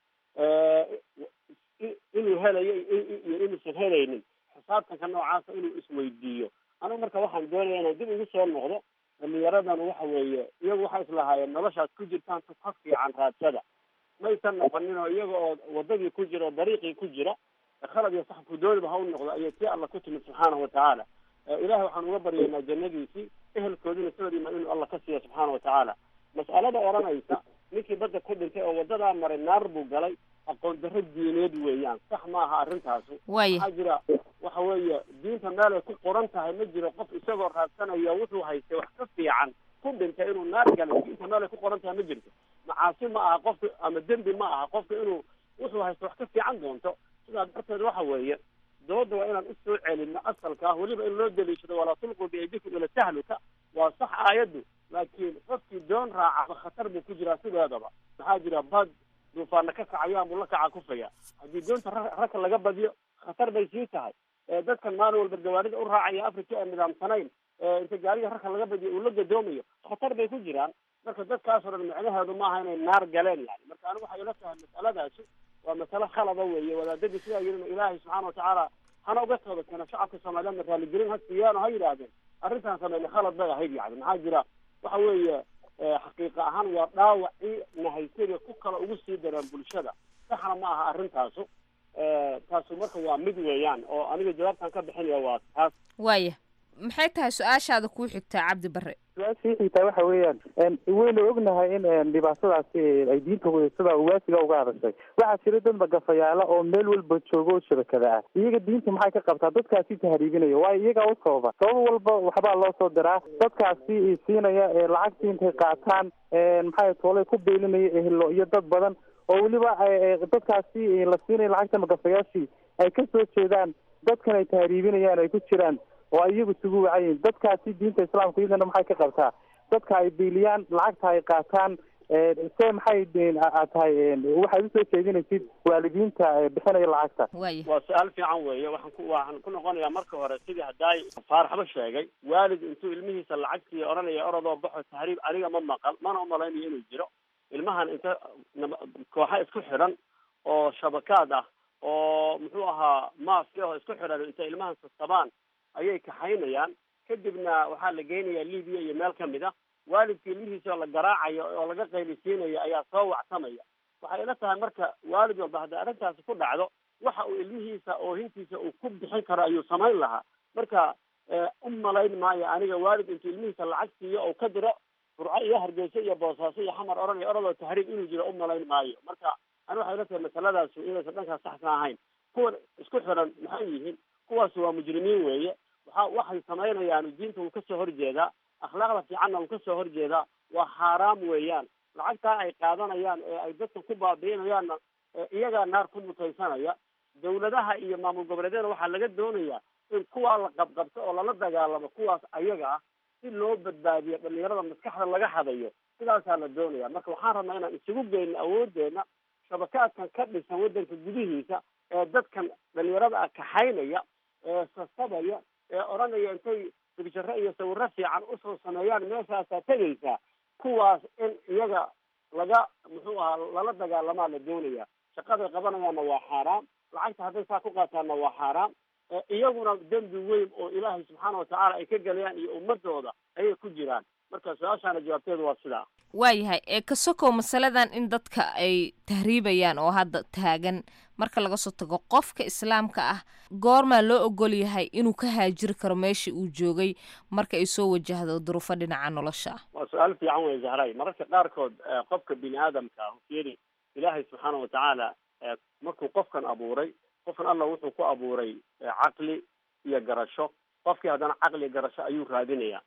inuu helayo iyo inuusan helaynin. xisaabtanka noocaasa inuu isweydiiyo. anigu marka waxaan doonaya inaan dib ugu soo noqdo dhalinyaradan. waxa weeye iyagu waxay islahaayeen noloshaad ku jirtaan tu ka fiican raadsada, maysan noqonin oo iyaga oo wadadii ku jira oo dariiqii ku jira khalad iyo sax kudoodiba ha u noqdo ayay tii alla ku timid subxaanahu watacaala. ilahay waxaan uga baryaynaa jannadiisii, ehelkoodina sabadiima inuu alla ka siiya subxaana watacaala. mas'alada odhanaysa ninkii badda ku dhintay oo wadadaa maray naar buu galay, aqoon darro diineed weeyaan, sax maaha arrintaasu. waxaa jira waxa weeye diinta meel ay ku qoran tahay ma jiro qof isagoo raadsanaya wuxuu haystay wax ka fiican ku dhintay inuu naar galay. diinta meel ay ku qoran tahay ma jirto. macaasi ma aha qofka ama dembi ma aha qofka inuu wuxuu haysto wax ka fiican doonto. sidaa darteed waxa weeye dooda waa inaan usoo celino asalka ah, weliba in loo daliishado walaa tulquu biaydikum ila tahluka. waa sax aayaddu, laakiin qofkii doon raaca khatar buu ku jiraa sideedaba. maxaa jira bad duufaana ka kacaya buu la kaca kufaya. haddii doonta raka laga badiyo khatar bay sii tahay. dadkan maalin walba gawaarida u raacaya africa ee nidaamsanayn, inta gaariga raka laga badiyo uu la gadoomayo khatar bay ku jiraan. marka dadkaasoo dhan micnaheedu maaha inay naar galeen yani. marka anigu waxay ila tahay mas'aladaasi waa masale khalada weeye. wadaadadii sidaa yirina ilaahay subxaana watacaala hana uga tooda keena shacabka soomaaliyeedna raaligelin ha siiyaan oo ha yidhaahdeen arrintaan sameynay khalad bay ahayd yani maxaa jira waxa weeye xaqiiqa ahaan waa dhaawacii nahaysada ku kala ugu sii dareen bulshada saxna ma aha arrintaasu taasu marka waa mid weeyaan oo aniga jawaabtaan ka bixinaya waa taas waaya maxay tahay su-aashaada kuu xigtaa cabdi barre su-aashii xigtaa waxa weeyaan waynu ognahay in dhibaatadaasi ay diinta sida ugaasiga uga hadashay waxaa jira dad magafayaala oo meel walba jooga oo shabakada ah iyaga diinta maxay ka qabtaa dadkaasi tahriibinaya waayo iyagaa u sababa sabab walba waxbaa loo soo diraa dadkaasi siinaya lacagtii intay qaataan maxay toolay ku beelinaya ehlo iyo dad badan oo weliba dadkaasi la siinaya lacagta magafayaashii ay ka soo jeedaan dadkan ay tahriibinayaan ay ku jiraan oo iyagu isugu wacayiin dadkaasi diinta islaamka iyadana maxay ka qabtaa dadka ay biiliyaan lacagta ay qaataan se maxay tahay waxaad usoo jeedinaysid waalidiinta bixinaya lacagta waa su-aal fiican weeye waxaan ku waxaan ku noqonayaa marka hore sidii haddaay faaraxba sheegay waalid intuu ilmihiisa lacagtii odhanaya orodoo baxo tahriib aniga ma maqal mana umalaynayo inuu jiro ilmahan inta kooxa isku xidhan oo shabakaad ah oo muxuu ahaa maaski oo isku xidhan inta ilmahan sasabaan ayay kaxaynayaan kadibna waxaa la geynayaa libiya iyo meel kamid a waalidka ilmihiisa oo la garaacayo oo laga qaylisiinaya ayaa soo wacsamaya waxay ila tahay marka waalid walba hadday arrintaasi ku dhacdo waxa uu ilmihiisa oohintiisa uu ku bixin karo ayuu samayn lahaa marka u malayn maayo aniga waalid intuu ilmihiisa lacag siiyo oo ka diro burco iyo hargeysa iyo boosaaso iyo xamar oran iyo oradoo tahriib inuu jiro u malayn maayo marka ani waxay ila tahay masaladaasi inaysan dhankaas saxsan ahayn kuwan isku xiran maxay yihiin kuwaasi waa mujrimiin weeye waxa waxay samaynayaan diinta uu kasoo horjeedaa akhlaaqda fiicanna uu kasoo horjeedaa waa xaaraam weeyaan lacagtaa ay qaadanayaan ee ay dadka ku baabi'inayaanna iyagaa naar ku mutaysanaya dawladaha iyo maamul goboleedyada waxaa laga doonayaa in kuwaa la qabqabto oo lala dagaalamo kuwaas ayaga ah si loo badbaadiyo dhalinyarada maskaxda laga hadayo sidaasaa la doonaya marka waxaan rabnaa inaan isugu geyno awoodeena shabakaadkan ka dhisan waddanka gudihiisa ee dadkan dhalinyarada ah kaxaynaya ee sasabaya ee odhanaya intay bigjaro iyo sawirro fiican usoo sameeyaan meeshaasaa tegaysaa kuwaas in iyaga laga muxuu ahaa lala dagaalamaa la doonaya shaqaday qabanayaanna waa xaaraam lacagta hadday saa ku qaataanna waa xaaraam iyaguna dembi weyn oo ilaahay subxaana watacaala ay ka galayaan iyo ummadooda ayay ku jiraan marka su-aashaana jawaabteedu waa sidaa waayahay ee ka sokow masaladan in dadka ay tahriibayaan oo hadda taagan marka laga soo tago qofka islaamka ah goormaa loo ogol yahay inuu ka haajiri karo meeshii uu joogay marka ay soo wajahdo duruufo dhinaca nolosha ah waa su-aal fiican wey zahray mararka qaarkood qofka bini aadamka ah fiiri ilaahay subxaana watacaala markuu qofkan abuuray qofkan allah wuxuu ku abuuray caqli iyo garasho qofkii haddana caqli iyo garasho ayuu raadinaya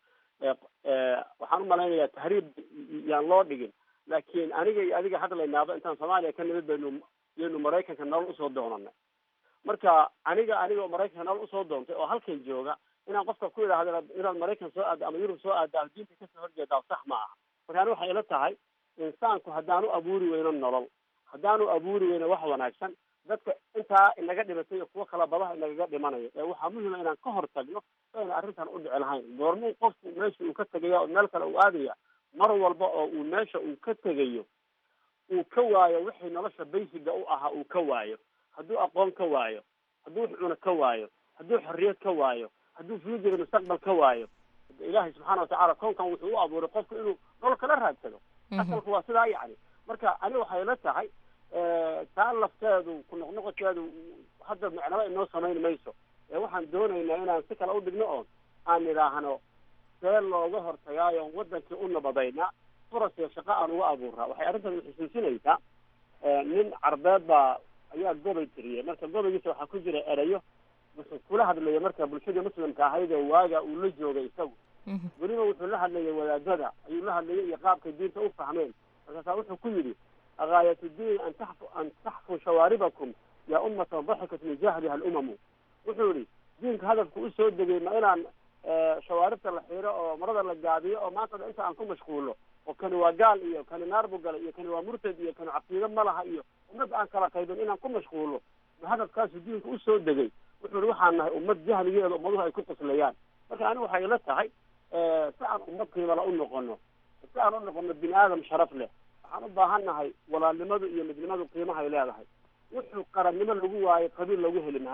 waxaan umalaynayaa tahriib yaan loo dhigin laakiin aniga iyo adiga hadlaynaaba intaan soomaaliya ka nimid baynu yaynu maraykanka nolol usoo doonanay marka aniga aniga oo maraykanka nolol usoo doontay oo halkan jooga inaan qofka ku idhaahdo inaad maraykan soo aado ama yurub soo aado diinta kasoo horjeedaa sax ma aha marka ani waxay ila tahay insaanku haddaanu abuuri weyno nolol haddaanu abuuri weyno wax wanaagsan dadka intaa inaga dhimatay iyo kuwo kala badaha inagaga dhimanayo ee waxaa muhima inaan ka hor tagno ayna arrintan u dhici lahayn goormuu qofku meesha uu ka tegaya oo meel kale uu aadaya mar walba oo uu meesha uu ka tegayo uu ka waayo wixii nolosha baysiga u ahaa uu ka waayo hadduu aqoon ka waayo hadduu cuna ka waayo hadduu xorriyad ka waayo hadduu future mustaqbal ka waayo ilaahay subxaana watacaala koonkan wuxuu u abuuray qofku inuu nolol kala raadsado asalku waa sidaa yacni marka ani waxay la tahay taa lafteedu ku noqnoqoteedu hadda macnaba inoo samayn mayso ee waxaan doonaynaa inaan si kale u dhigno oo aan idhaahno see looga hortagaayo wadankii u nabadaynaa furas iyo shaqo aan uga abuuraa waxay arrintan xusuusinaysaa nin carbeed baa ayaa gobay tiriyey marka gobaygiisa waxaa ku jira erayo wuxuu kula hadlaya marka bulshadii muslimka ahayd ee waaga uu la joogay isagu weliba wuxuu la hadlayay wadaadada ayuu la hadlayay iyo qaabkay diinta u fahmeen markaasaa wuxuu ku yidhi غاية الدين أن تحفو أن تحفو شواربكم يا أمة ضحكت من جهلها الأمم وحوري دينك هدفك أسود دقي ما إلى شواربت الحيرة أو مرض الجابية أو ما قد أنت أنكم مشغوله وكانوا وقال إيه وكانوا ناربو قال إيه كانوا مرتد إيه كانوا عقيدا ملها إيه ونبقى أنكر قيدا إن أنكم مشغوله بهذا كاس دينك أسود دقي وحوري وحنا أمة جهلية أمضوها يكون تصليان لكن أنا وحيلتها هاي سأل أمتي ولا أقول قلنا سأل أقول قلنا بن آدم شرف له waxaan u baahannahay walaalnimadu iyo midnimadu qiimaha ay leedahay wuxuu qarannimo lagu waayo qabiil lagu heli maayo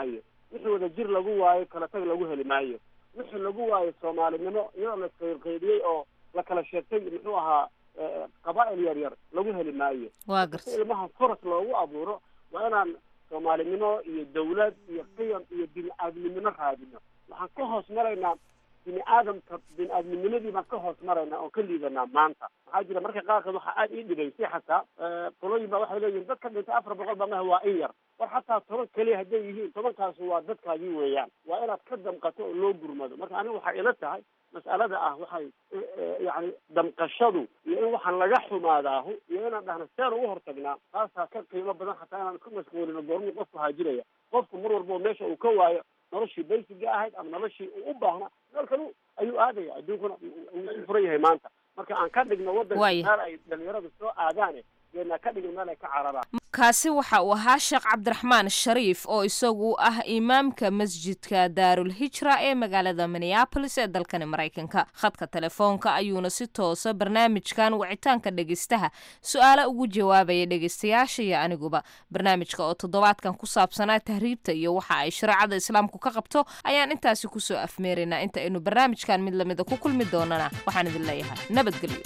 wixii wada jir lagu waayo kala tag lagu heli maayo wixii lagu waayo soomaalinimo iyadoo la isqaybqaybiyey oo la kala sheegtay muxuu ahaa qabaa'il yar yar lagu heli maayo waa garta ilmaha furas loogu abuuro waa inaan soomaalinimo iyo dawlad iyo qiyam iyo bini aadminimo raadino waxaan ka hoos maraynaa bini aadamka bini aadminimadii baan ka hoos maraynaa oon ka liidanaa maanta waxaa jira marka qaarkood waxaa aada ii dhibaysay xataa qolooyin baa waxay leeyihin dadka dhintay afar boqol baa maha waa in yar war xataa toban keliya hadday yihiin tobankaasi waa dadkaagii weeyaan waa inaad ka damqato oo loo gurmado marka aniga waxay ila tahay mas'alada ah waxay yani damqashadu iyo in waxaan laga xumaadaahu iyo inaan dhahno seen ugu hortagnaa taasaa ka qiimo badan xataa inaan isku mashquulino goormuu qofku haajiraya qofku mar walbo meesha uu ka waayo noloshii baysiga ahayd ama noloshii uu u baahnaa dalkan ayuu aadaya adduunkuna uu furan yahay maanta marka aan ka dhigno waddanka meel ay dhalinyaradu soo aadaane deedna ka dhigno meel ay ka cararaan kaasi waxa uu ahaa sheekh cabdiraxmaan shariif oo isagu ah imaamka masjidka daarul hijra ee magaalada minneapolis ee dalkani maraykanka khadka telefoonka ayuuna si toosa barnaamijkan wicitaanka dhegeystaha su-aalo ugu jawaabaya dhegeystayaasha iyo aniguba barnaamijka oo toddobaadkan ku saabsanaa tahriibta iyo waxa ay shareecada islaamku ka qabto ayaan intaasi kusoo afmeeraynaa inta aynu barnaamijkan mid lamida ku kulmi doonana waxaan idin leeyahay nabadgelyo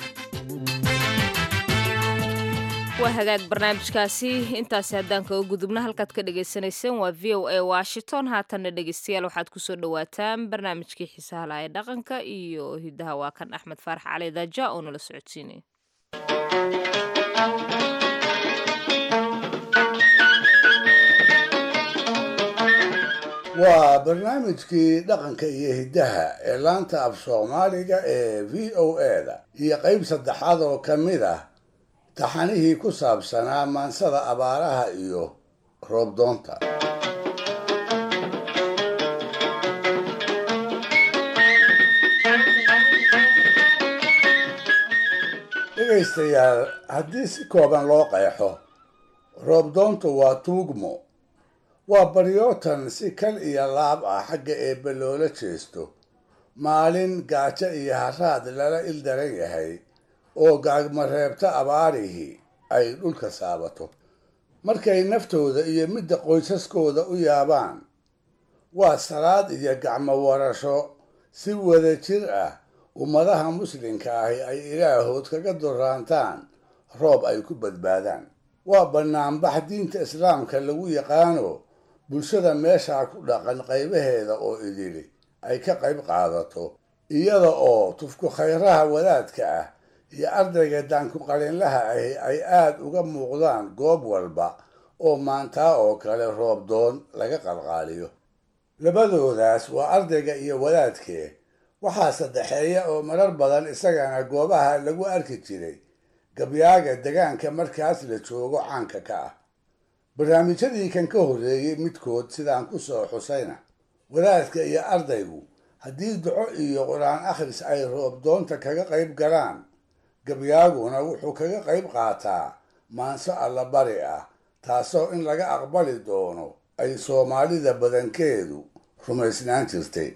waa hagaag barnaamijkaasi intaasi haddaan kaga gudubna halkaad ka dhagaysanayseen waa v o a washington haatanna dhegeystayaal waxaad kusoo dhawaataan barnaamijkii xiisaha laha ee dhaqanka iyo hidaha waa kan axmed faarax cali daaja oo nala socodsiinaya waa barnaamijkii dhaqanka iyo hiddaha ee laanta af soomaaliga ee v o a da iyo qayb saddexaad oo ka mid ah taxanihii ku saabsanaa maansada abaaraha iyo roobdoonta dhegaystayaal haddii si kooban loo qeexo roobdoontu waa tuugmo waa baryootan si kal iyo laab ah xagga eebbe loola jeesto maalin gaajo iyo haraad lala ildaran yahay oo gaagmareebta abaarihii ay dhulka saabato markay naftooda iyo midda qoysaskooda u yaabaan waa salaad iyo gacmo warasho si wada jir ah ummadaha muslimka ahi ay ilaahood kaga duraantaan roob ay ku badbaadaan waa bannaanbax diinta islaamka lagu yaqaano bulshada meeshaa ku dhaqan qaybaheeda oo idili ay ka qayb qaadato iyada oo tufku khayraha wadaadka ah iyo ardayga daanku qalinlaha ahi ay aada uga muuqdaan goob walba oo maantaa oo kale roobdoon laga qalqaaliyo labadoodaas waa ardayga iyo wadaadkee waxaa saddexeeya oo marar badan isagana goobaha lagu arki jiray gabyaaga degaanka markaas la joogo caanka ka ah barnaamijyadii kan ka horreeyey midkood sidaan ku soo xusayna wadaadka iyo ardaygu haddii duco iyo qur-aan akhris ay roobdoonta kaga qayb galaan gabyaaguna wuxuu kaga qayb qaataa maanso allabari ah taasoo in laga aqbali doono ay soomaalida badankeedu rumaysnaan jirtay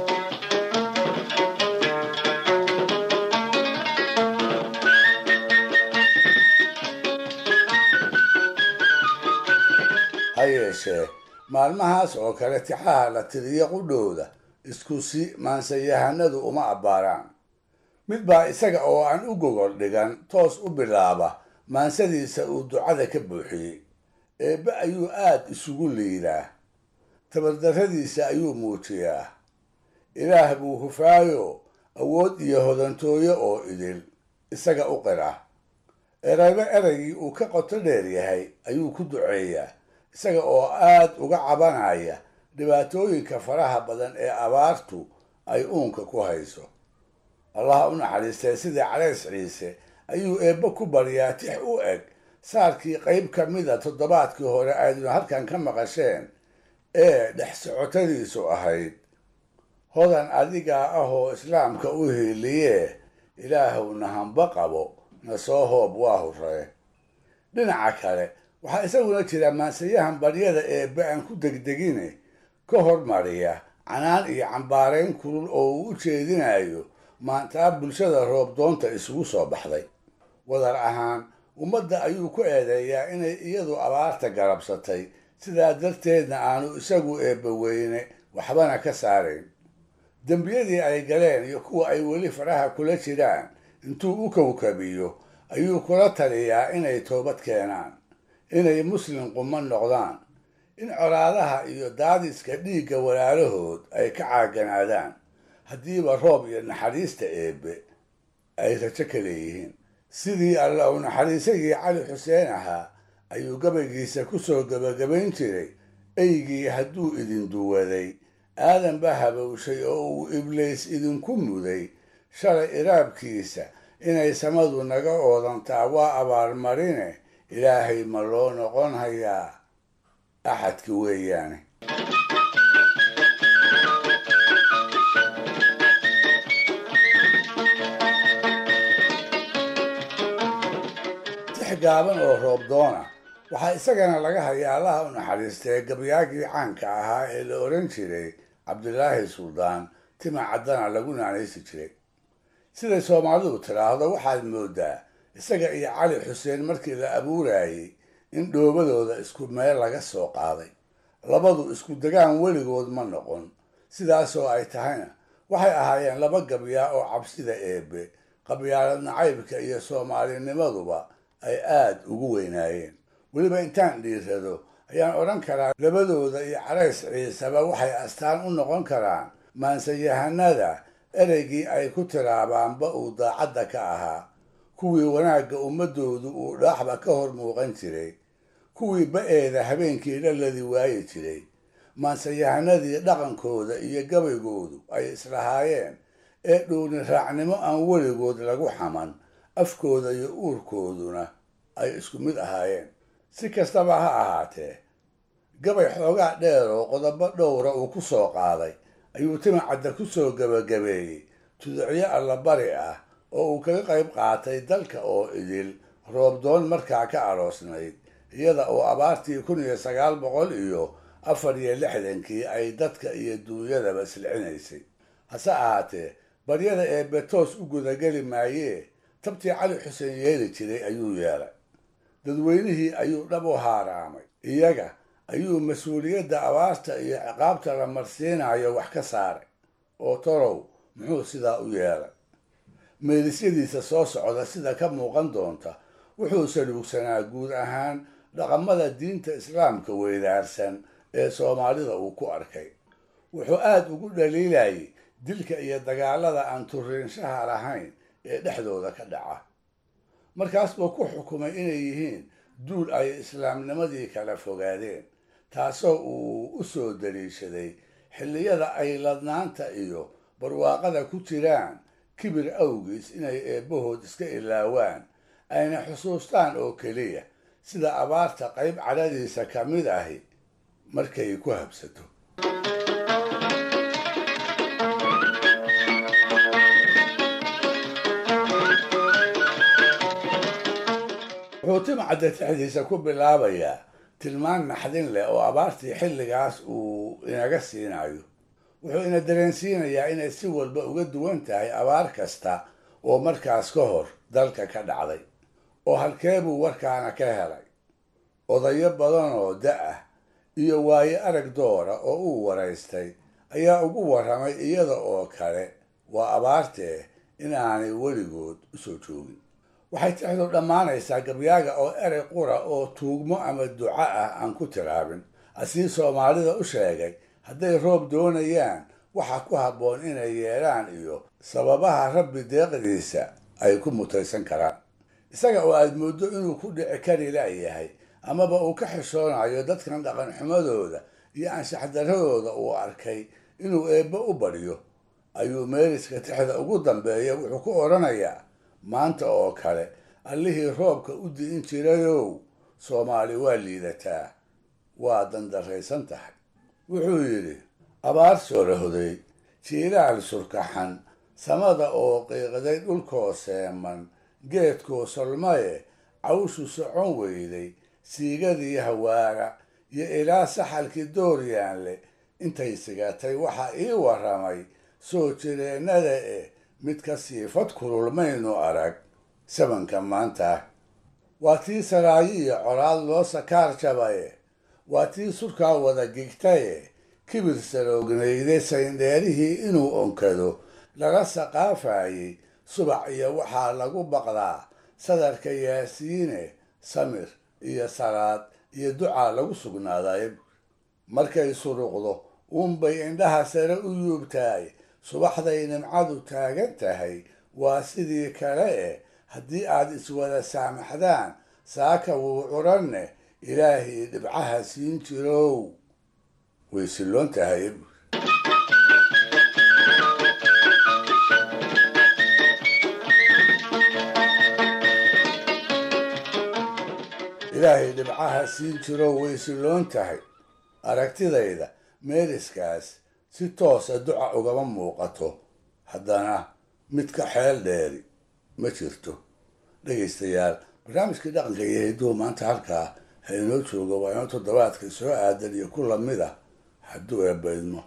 ha yeeshee maalmahaas oo kale tixaha la tiriyo qudhooda isku si maansayahanadu uma abbaaraan mid baa isaga oo aan u gogol dhigan toos u bilaaba maansadiisa uu ducada ka buuxiyey eebbe ayuu aad isugu liidaa tabardarradiisa ayuu muujiyaa ilaah buu hufaayo awood iyo hodantooyo oo idil isaga u qira erayba eraygii uu ka qoto dheer yahay ayuu ku duceeyaa isaga oo aad uga cabanaya dhibaatooyinka faraha badan ee abaartu ay uunka ku hayso allaha u naxariistay sidii calays ciise ayuu eebbe ku baryaa tix u eg saarkii qayb ka mida toddobaadkii hore ayduna halkan ka maqasheen ee dhex socotadiisu ahayd hodan adigaa ahoo islaamka u hiiliyee ilaahowna hamba qabo na soo hoob waa hurree dhinaca kale waxaa isaguna jira maansayahan baryada eebbe aan ku degdegine ka hormariya canaan iyo cambaarayn kulul oo uu u jeedinayo maantaa bulshada roobdoonta isugu soo baxday wadar ahaan ummadda ayuu ku eedeeyaa inay iyadu abaarta garabsatay sidaa darteedna aanu isagu eebbaweyne waxbana ka saarayn. dembiyadii ay galeen iyo kuwa ay weli faraha kula jiraan intuu u kowkabiyo ayuu kula taliyaa inay toobad keenaan, inay muslim quman noqdaan, in colaadaha iyo daadiska dhiigga walaalahood ay ka caaganaadaan haddiiba roob iyo naxariista eebbe ay rajo ka leeyihiin. sidii alla uu naxariisagii cali xuseen ahaa ayuu gabaygiisa ku soo gebagabayn jiray, eygii hadduu idin duwaday aadan baa habowshay oo uu ibliis idinku muday, shalay iraabkiisa inay samadu naga oodantaa waa abaalmarine, ilaahay ma loo noqon hayaa axadki weeyaane. tix gaaban oo roob doona waxaa isagana laga hayaa allaha u naxariistay gabyaagii caanka ahaa ee la oran jiray cabdilaahi suldaan, tima caddana lagu naanaysi jiray. siday soomaalidu tiraahdo waxaad moodaa isaga iyo cali xuseen markii la abuurayey in dhoobadooda isku meel laga soo qaaday. labadu isku degaan weligood ma noqon, sidaasoo ay tahayna waxay ahaayeen laba gabyaa oo cabsida eebbe, qabyaalad nacaybka iyo soomaalinimaduba ay aad ugu weynaayeen. weliba intaan dhiirado ayaan odhan karaa labadooda iyo carays ciiseba waxay astaan u noqon karaan maansayahanada ereygii ay ku tiraabaanba uu daacadda ka ahaa, kuwii wanaagga ummadoodu uu dhaaxba ka hor muuqan jiray, kuwii ba-eeda habeenkii la ladi waayi jiray, maansayahanadii dhaqankooda iyo gabaygoodu ay islahaayeen ee dhuuni raacnimo aan weligood lagu xaman, afkooda iyo uurkooduna ay isku mid ahaayeen. si kastaba ha ahaatee gabay xoogaa dheer oo qodobo dhowra uu ku soo qaaday ayuu tima cadda ku soo gebagabeeyey tuducyo allabari ah oo uu kaga qayb qaatay dalka oo idil roobdoon markaa ka aroosnayd, iyada oo abaartii kun iyo sagaal boqol iyo afar iyo lixdankii ay dadka iyo duunyadaba silcinaysay. hase ahaatee baryada eebbe toos u gudageli maayee tabtii cali xuseen yeeli jiray ayuu yeelay. dadweynihii ayuu dhab u haaraamay, iyaga ayuu mas-uuliyadda abaarta iyo ciqaabta la marsiinayo wax ka saaray. oo torow muxuu sidaa u yeelay? meelisyadiisa soo socda sida ka muuqan doonta wuxuu saluugsanaa guud ahaan dhaqamada diinta islaamka weydaarsan ee soomaalida uu ku arkay. wuxuu aada ugu dhaliilayay dilka iyo dagaalada aan turiinshaha lahayn ee dhexdooda ka dhaca. markaas buu ku xukumay inay yihiin duul ay islaamnimadii kala fogaadeen, taasoo uu u soo daliishaday xilliyada ay ladnaanta iyo barwaaqada ku jiraan kibir awgiis inay eebbahood iska ilaawaan, ayna xusuustaan oo keliya sida abaarta qayb cadhadiisa ka mid ahi markay ku habsato. wuxuu tima cadda tixdiisa ku bilaabayaa tilmaan naxdin leh oo abaartii xilligaas uu inaga siinayo. wuxuu ina dareensiinayaa inay si walba uga duwan tahay abaar kasta oo markaas ka hor dalka ka dhacday. oo halkee buu warkaana ka helay? odayo badan oo da-ah iyo waayo arag doora oo uu waraystay ayaa ugu warramay iyada oo kale waa abaartee inaanay weligood usoo joogin. waxay tixdu dhammaanaysaa gabyaaga oo erey qura oo tuugmo ama duco ah aan ku tiraabin, asii soomaalida u sheegay hadday roob doonayaan waxa ku habboon inay yeelaan iyo sababaha rabbi deeqdiisa ay ku mutaysan karaan. isaga oo aad mooddo inuu ku dhici kari laayahay amaba uu ka xishoonayo dadkan dhaqan xumadooda iyo anshax darradooda uu arkay inuu eebbe u baryo, ayuu meeliska tixda ugu dambeeya wuxuu ku odhanayaa maanta oo kale allihii roobka u di'in jirayow soomaali waa liidataa, waa dandarraysan tahay. wuxuu yidhi abaar soolahoday, jiilaal surkaxan, samada oo qiiqday dhulkoo seeman, geedkoo solmaye cawshu socon weyday, siigadii hawaara iyo ilaa saxalkii dooryaanle intay sigatay waxa ii warramay soo jireennada eh mid ka siifad kululmaynu arag sabanka maanta. waa tii saraayi iyo colaad loo sakaar jabaye, waa tii surkaa wada gigtaye kibir sarognayde sayndheerihii inuu onkado laga saqaafayey subax iyo waxaa lagu baqdaa sadarka yaasiine samir iyo salaad iyo ducaa lagu sugnaaday markay suruqdo uunbay indhaha sare u yuubtahay subaxday nimcadu taagan tahay waa sidii kale eh haddii aad iswada saamaxdaan saaka wuu curanne ilaahii dhibcaha siin jirow way silloon tahay ilaahay dhibcaha siin jirow way silloon tahay aragtidayda meeliskaas si toosa duca ugama muuqato haddana mid ka xeel dheeri ma jirto dhegaystayaal barnaamijkii dhaqanka iyo hiduhu maanta halkaa ha inoo joogo waa inoo toddobaadka soo aadan iyo ku lamid ah hadduu eebbaydmo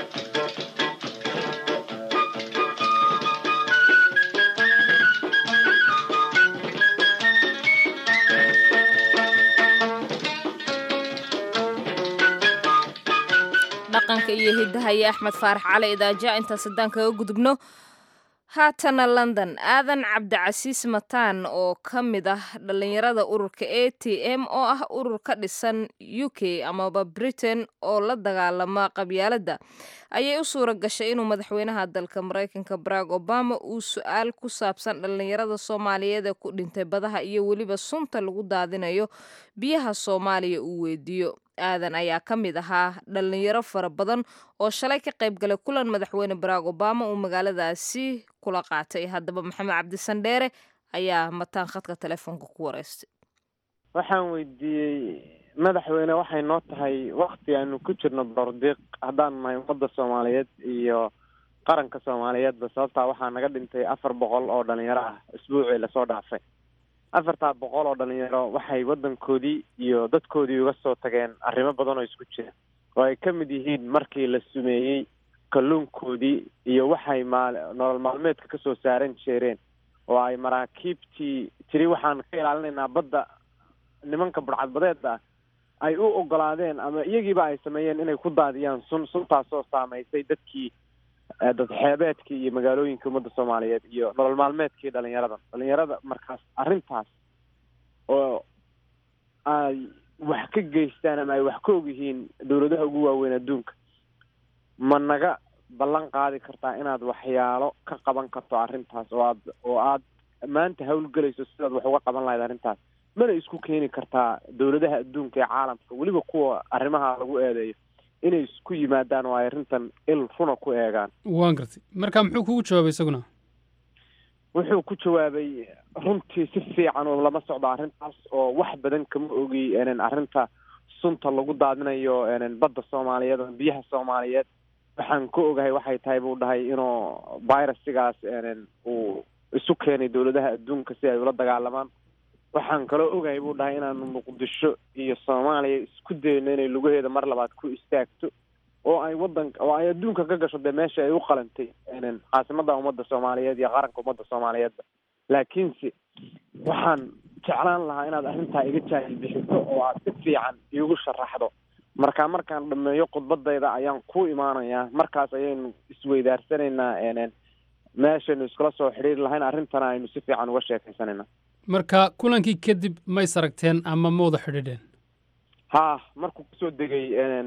dhaqanka iyo hidaha iyo axmed faarax cali idaaja intaas haddaan kaga gudubno haatana london aadan cabdicasiis mataan oo ka mid ah dhallinyarada ururka a t m oo ah urur ka dhisan u k amaba britain oo la dagaalama qabyaaladda ayay u suura gashay inuu madaxweynaha dalka maraykanka barack obama uu su-aal ku saabsan dhallinyarada soomaaliyeed ee ku dhintay badaha iyo weliba sunta lagu daadinayo biyaha soomaaliya uu weydiiyo aadan ayaa ka mid ahaa dhallinyaro fara badan oo shalay ka qayb galay kulan madaxweyne barack obama uu magaaladaasi kula qaatay haddaba maxamed cabdisandheere ayaa mataan khadka telefoonka ku wareystay waxaan weydiiyey madaxweyne waxay noo tahay wakti aanu ku jirno bordiiq haddaan nahay ummadda soomaaliyeed iyo qaranka soomaaliyeedba sababtaa waxaa naga dhintay afar boqol oo dhalinyaro ah isbuucii lasoo dhaafay afartaa boqol oo dhalinyaro waxay waddankoodii iyo dadkoodii uga soo tageen arrimo badan oo isku jira oo ay ka mid yihiin markii la sumeeyey kalluunkoodii iyo waxay maal nolol maalmeedka kasoo saaran jeereen oo ay maraakiibtii tiri waxaan ka ilaalinaynaa badda nimanka budhcadbadeeda ah ay u ogolaadeen ama iyagiiba ay sameeyeen inay ku daadiyaan sun suntaasoo saamaysay dadkii dad xeebeedkii iyo magaalooyinka ummadda soomaaliyeed iyo nolol maalmeedkii dhalinyarada dhalinyarada markaas arrintaas oo ay wax ka geystaan ama ay wax ka og yihiin dawladaha ugu waaweyn adduunka ma naga ballan qaadi kartaa inaad waxyaalo ka qaban karto arrintaas oo aad oo aad maanta hawlgelayso sidaad wax uga qaban lahayd arrintaas mana isku keeni kartaa dawladaha adduunka ee caalamka weliba kuwa arrimaha lagu eedeeyo inay isku yimaadaan oo ay arrintan il runa ku eegaan waan gartay marka muxuu kugu jawaabay isaguna wuxuu ku jawaabay runtii si fiican oo lama socdo arrintaas oo wax badan kama ogi arrinta sunta lagu daadinayo badda soomaaliyeed oo biyaha soomaaliyeed waxaan ka ogahay waxay tahay buu dhahay inuu virusigaas uu isu keenay dawladaha adduunka si ay ula dagaalamaan waxaan kaloo ogahay buu dhahay inaanu muqdisho iyo soomaaliya isku dayno inay lugaheeda mar labaad ku istaagto oo ay wadanka oo ay adduunka ka gasho dee meesha ay u qalantay caasimada ummadda soomaaliyeed iyo qaranka ummadda soomaaliyeedba laakiinse waxaan jeclaan lahaa inaad arrintaa iga jaahil bixiso oo aad si fiican iigu sharaxdo markaa markaan dhameeyo khudbadayda ayaan ku imaanayaa markaas ayaynu isweydaarsanaynaa meeshaynu iskula soo xidhiiri lahayn arrintana aynu si fiican uga sheekaysanayna marka kulankii kadib ma is aragteen ama ma wada xidhiidheen ha markuu kusoo degay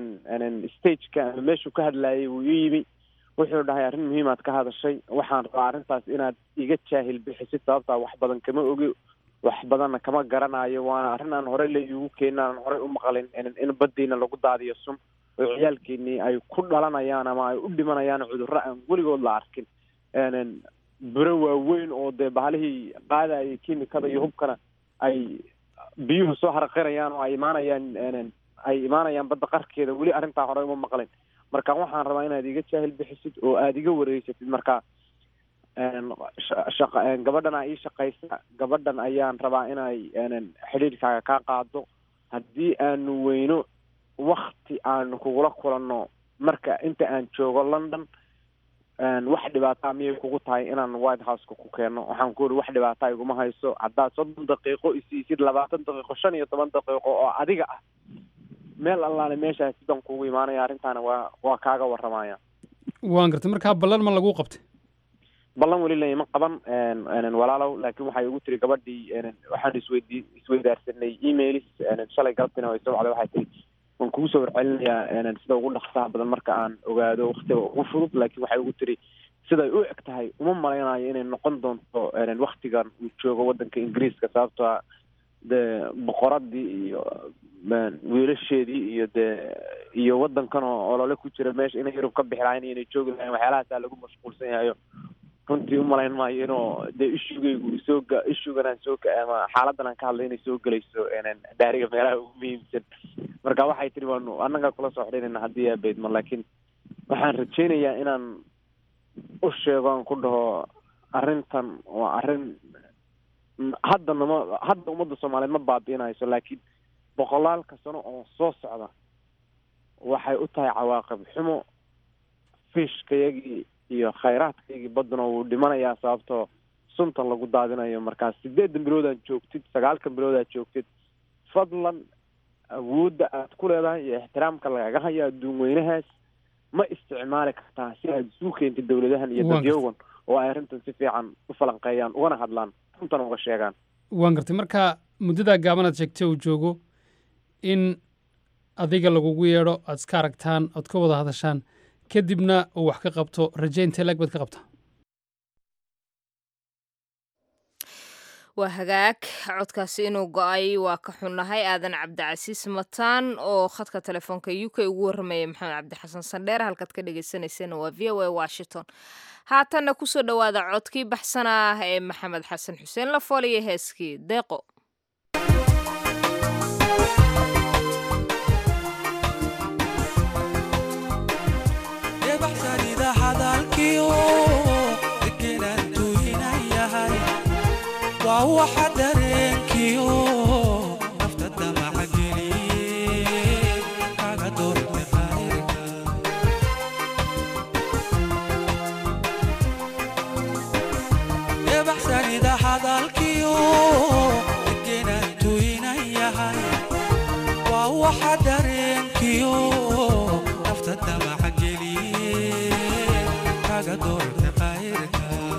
stageka ama meeshuu ka hadlayay wuu ii yimi wuxuu dhahay arrin muhiimaad ka hadashay waxaan rabaa arrintaas inaad iga jaahil bixisid sababtaa wax badan kama ogi wax badanna kama garanayo waana arrin aan horey la iigu keenin aan horey u maqlin in baddiina lagu daadiyo sun oo ciyaalkeenii ay ku dhalanayaan ama ay u dhimanayaan cudurro aan weligood la arkin biro waaweyn oo dee bahalihii qaadayay kiimikada iyo hubkana ay biyuhu soo harqinayaan oo ay imaanayaan ay imaanayaan badda qarkeeda weli arrintaa horey uma maqlin marka waxaan rabaa inaad iga jaahil bixisid oo aada iga wareegsatid marka shaqa gabadhana ii shaqaysa gabadhan ayaan rabaa inay xidhiidhkaaga kaa qaado haddii aanu weyno wakti aanu kugula kulanno marka inta aan joogo london wax dhibaataa miyay kugu tahay inaan white houseka ku keeno waxaan ku uri wax dhibaataa iguma hayso haddaad soddon daqiiqo isiisid labaatan daqiiqo shan iyo toban daqiiqo oo adiga ah meel allaale meeshaas sidan kugu imaanaya arrintaana waa waa kaaga warramaya waan gartay markaa ballan ma lagu qabtay ballan weli lama qaban walaalow laakiin waxay ugu tiri gabadhii waxaan isweydii isweydaarsanay emails shalay galabtina way soo wacday waxay tiri waan kugu soo warcelinayaa sida ugu dhaqsaha badan marka aan ogaado waqtiga ugu fudud laakiin waxay ugu tiri siday u eg tahay uma malaynayo inay noqon doonto waktigan uu joogo waddanka ingiriiska sababtoo ah dee boqoradii iyo wiilasheedii iyo dee iyo waddankan oo olole ku jira meesha inay yurub ka bixi lahayn inay joogi lahayn waxyaalahaasa lagu mashquulsan yahayo runtii u malayn maayo inuu dee ishugaygu soo ga ishugan aan soo ama xaaladan aan ka hadlay inay soo gelayso daariga meelaha ugu muhiimsan marka waxay tiri waanu annaga kula soo xidhinayna haddii aabeydma laakiin waxaan rajaynayaa inaan u sheego aan ku dhaho arrintan waa arrin hadda nama hadda ummadda soomaaliyeed ma baabi'inayso laakiin boqolaalka sano oo soo socda waxay u tahay cawaaqib xumo fiishkayagii iyo khayraadkaygii badduna wuu dhimanayaa sababtoo suntan lagu daadinayo markaas sideedan bilood aad joogtid sagaalkan bilood aad joogtid fadlan awoodda aad ku leedahay iyo ixtiraamka lagaga hayo adduun weynahaas ma isticmaali kartaa si aad isu keentid dawladahan iyo dadyogan oo ay arrintan si fiican u falanqeeyaan ugana hadlaan runtan uga sheegaan waan gartay marka muddadaa gaabanaad sheegtay uu joogo in adiga lagugu yeedho aad iska aragtaan ood ka wada hadashaan kadibna uu wax ka qabto rajaynta lag baad ka qabtaa waa hagaag codkaasi inuu go-ay waa ka xunnahay aadan cabdicasiis mataan oo khadka telefoonka u k ugu warramaya maxamed cabdixasan sandheer halkaad ka dhagaysanaysana waa v o a washington haatanna kusoo dhowaada codkii baxsana ah ee maxamed xasan xuseen la fooliya heeskii deeqo waxa dareenkiyo nafta damaca geliye kaga doortay khayrka ebaxsanida hadalkiyo degenaan tuynan yahay waa waxa dareenkiyo nafta damaca geliye kaga doortay khayrka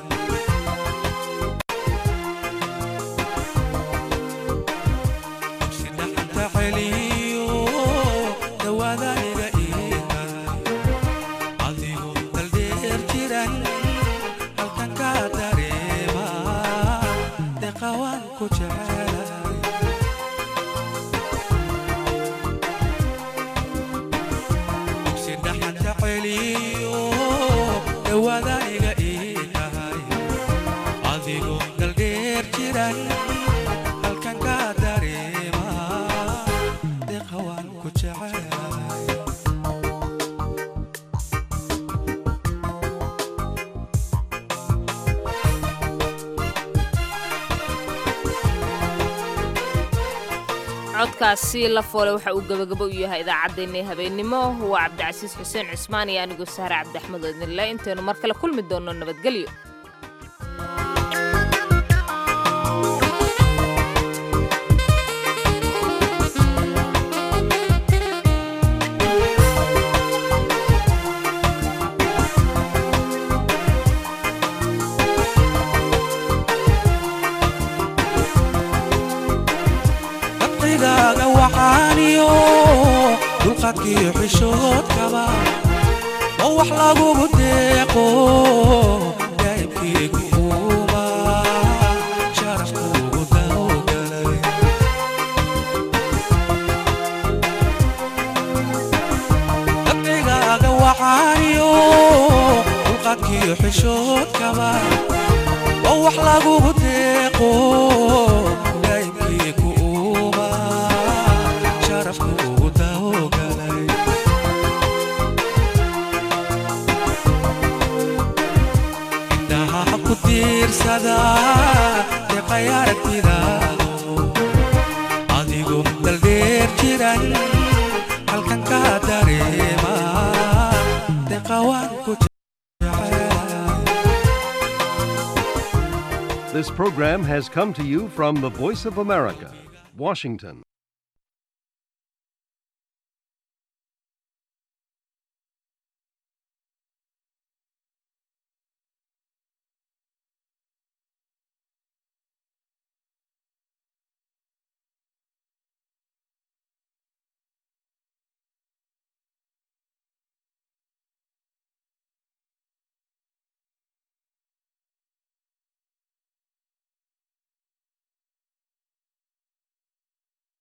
codkaasi la foole waxa uu gabagabo u yahay idaacaddeenii habeennimo waa cabdicasiis xuseen cismaan iyo anigoo sahre cabdiaxmed odnille intaynu mar kale kulmi doonno nabadgelyo dulqaadkiyo xishoodkaba oo wax lagugu deeqo daa'ibkiigu uuma sharafkuugu dawgalay dabcigaaga waxaaniyo dulqaadkiyo xishoodkaba oo wax lagugu deeqo daa'ibkiigu uuma sharafkuugu dawgalay indhaha ku tiirsada deeqay aragtidaado adigoo daldheer jiran halkan ka dareema deeqawaan ku This program has come to you from the Voice of America, Washington.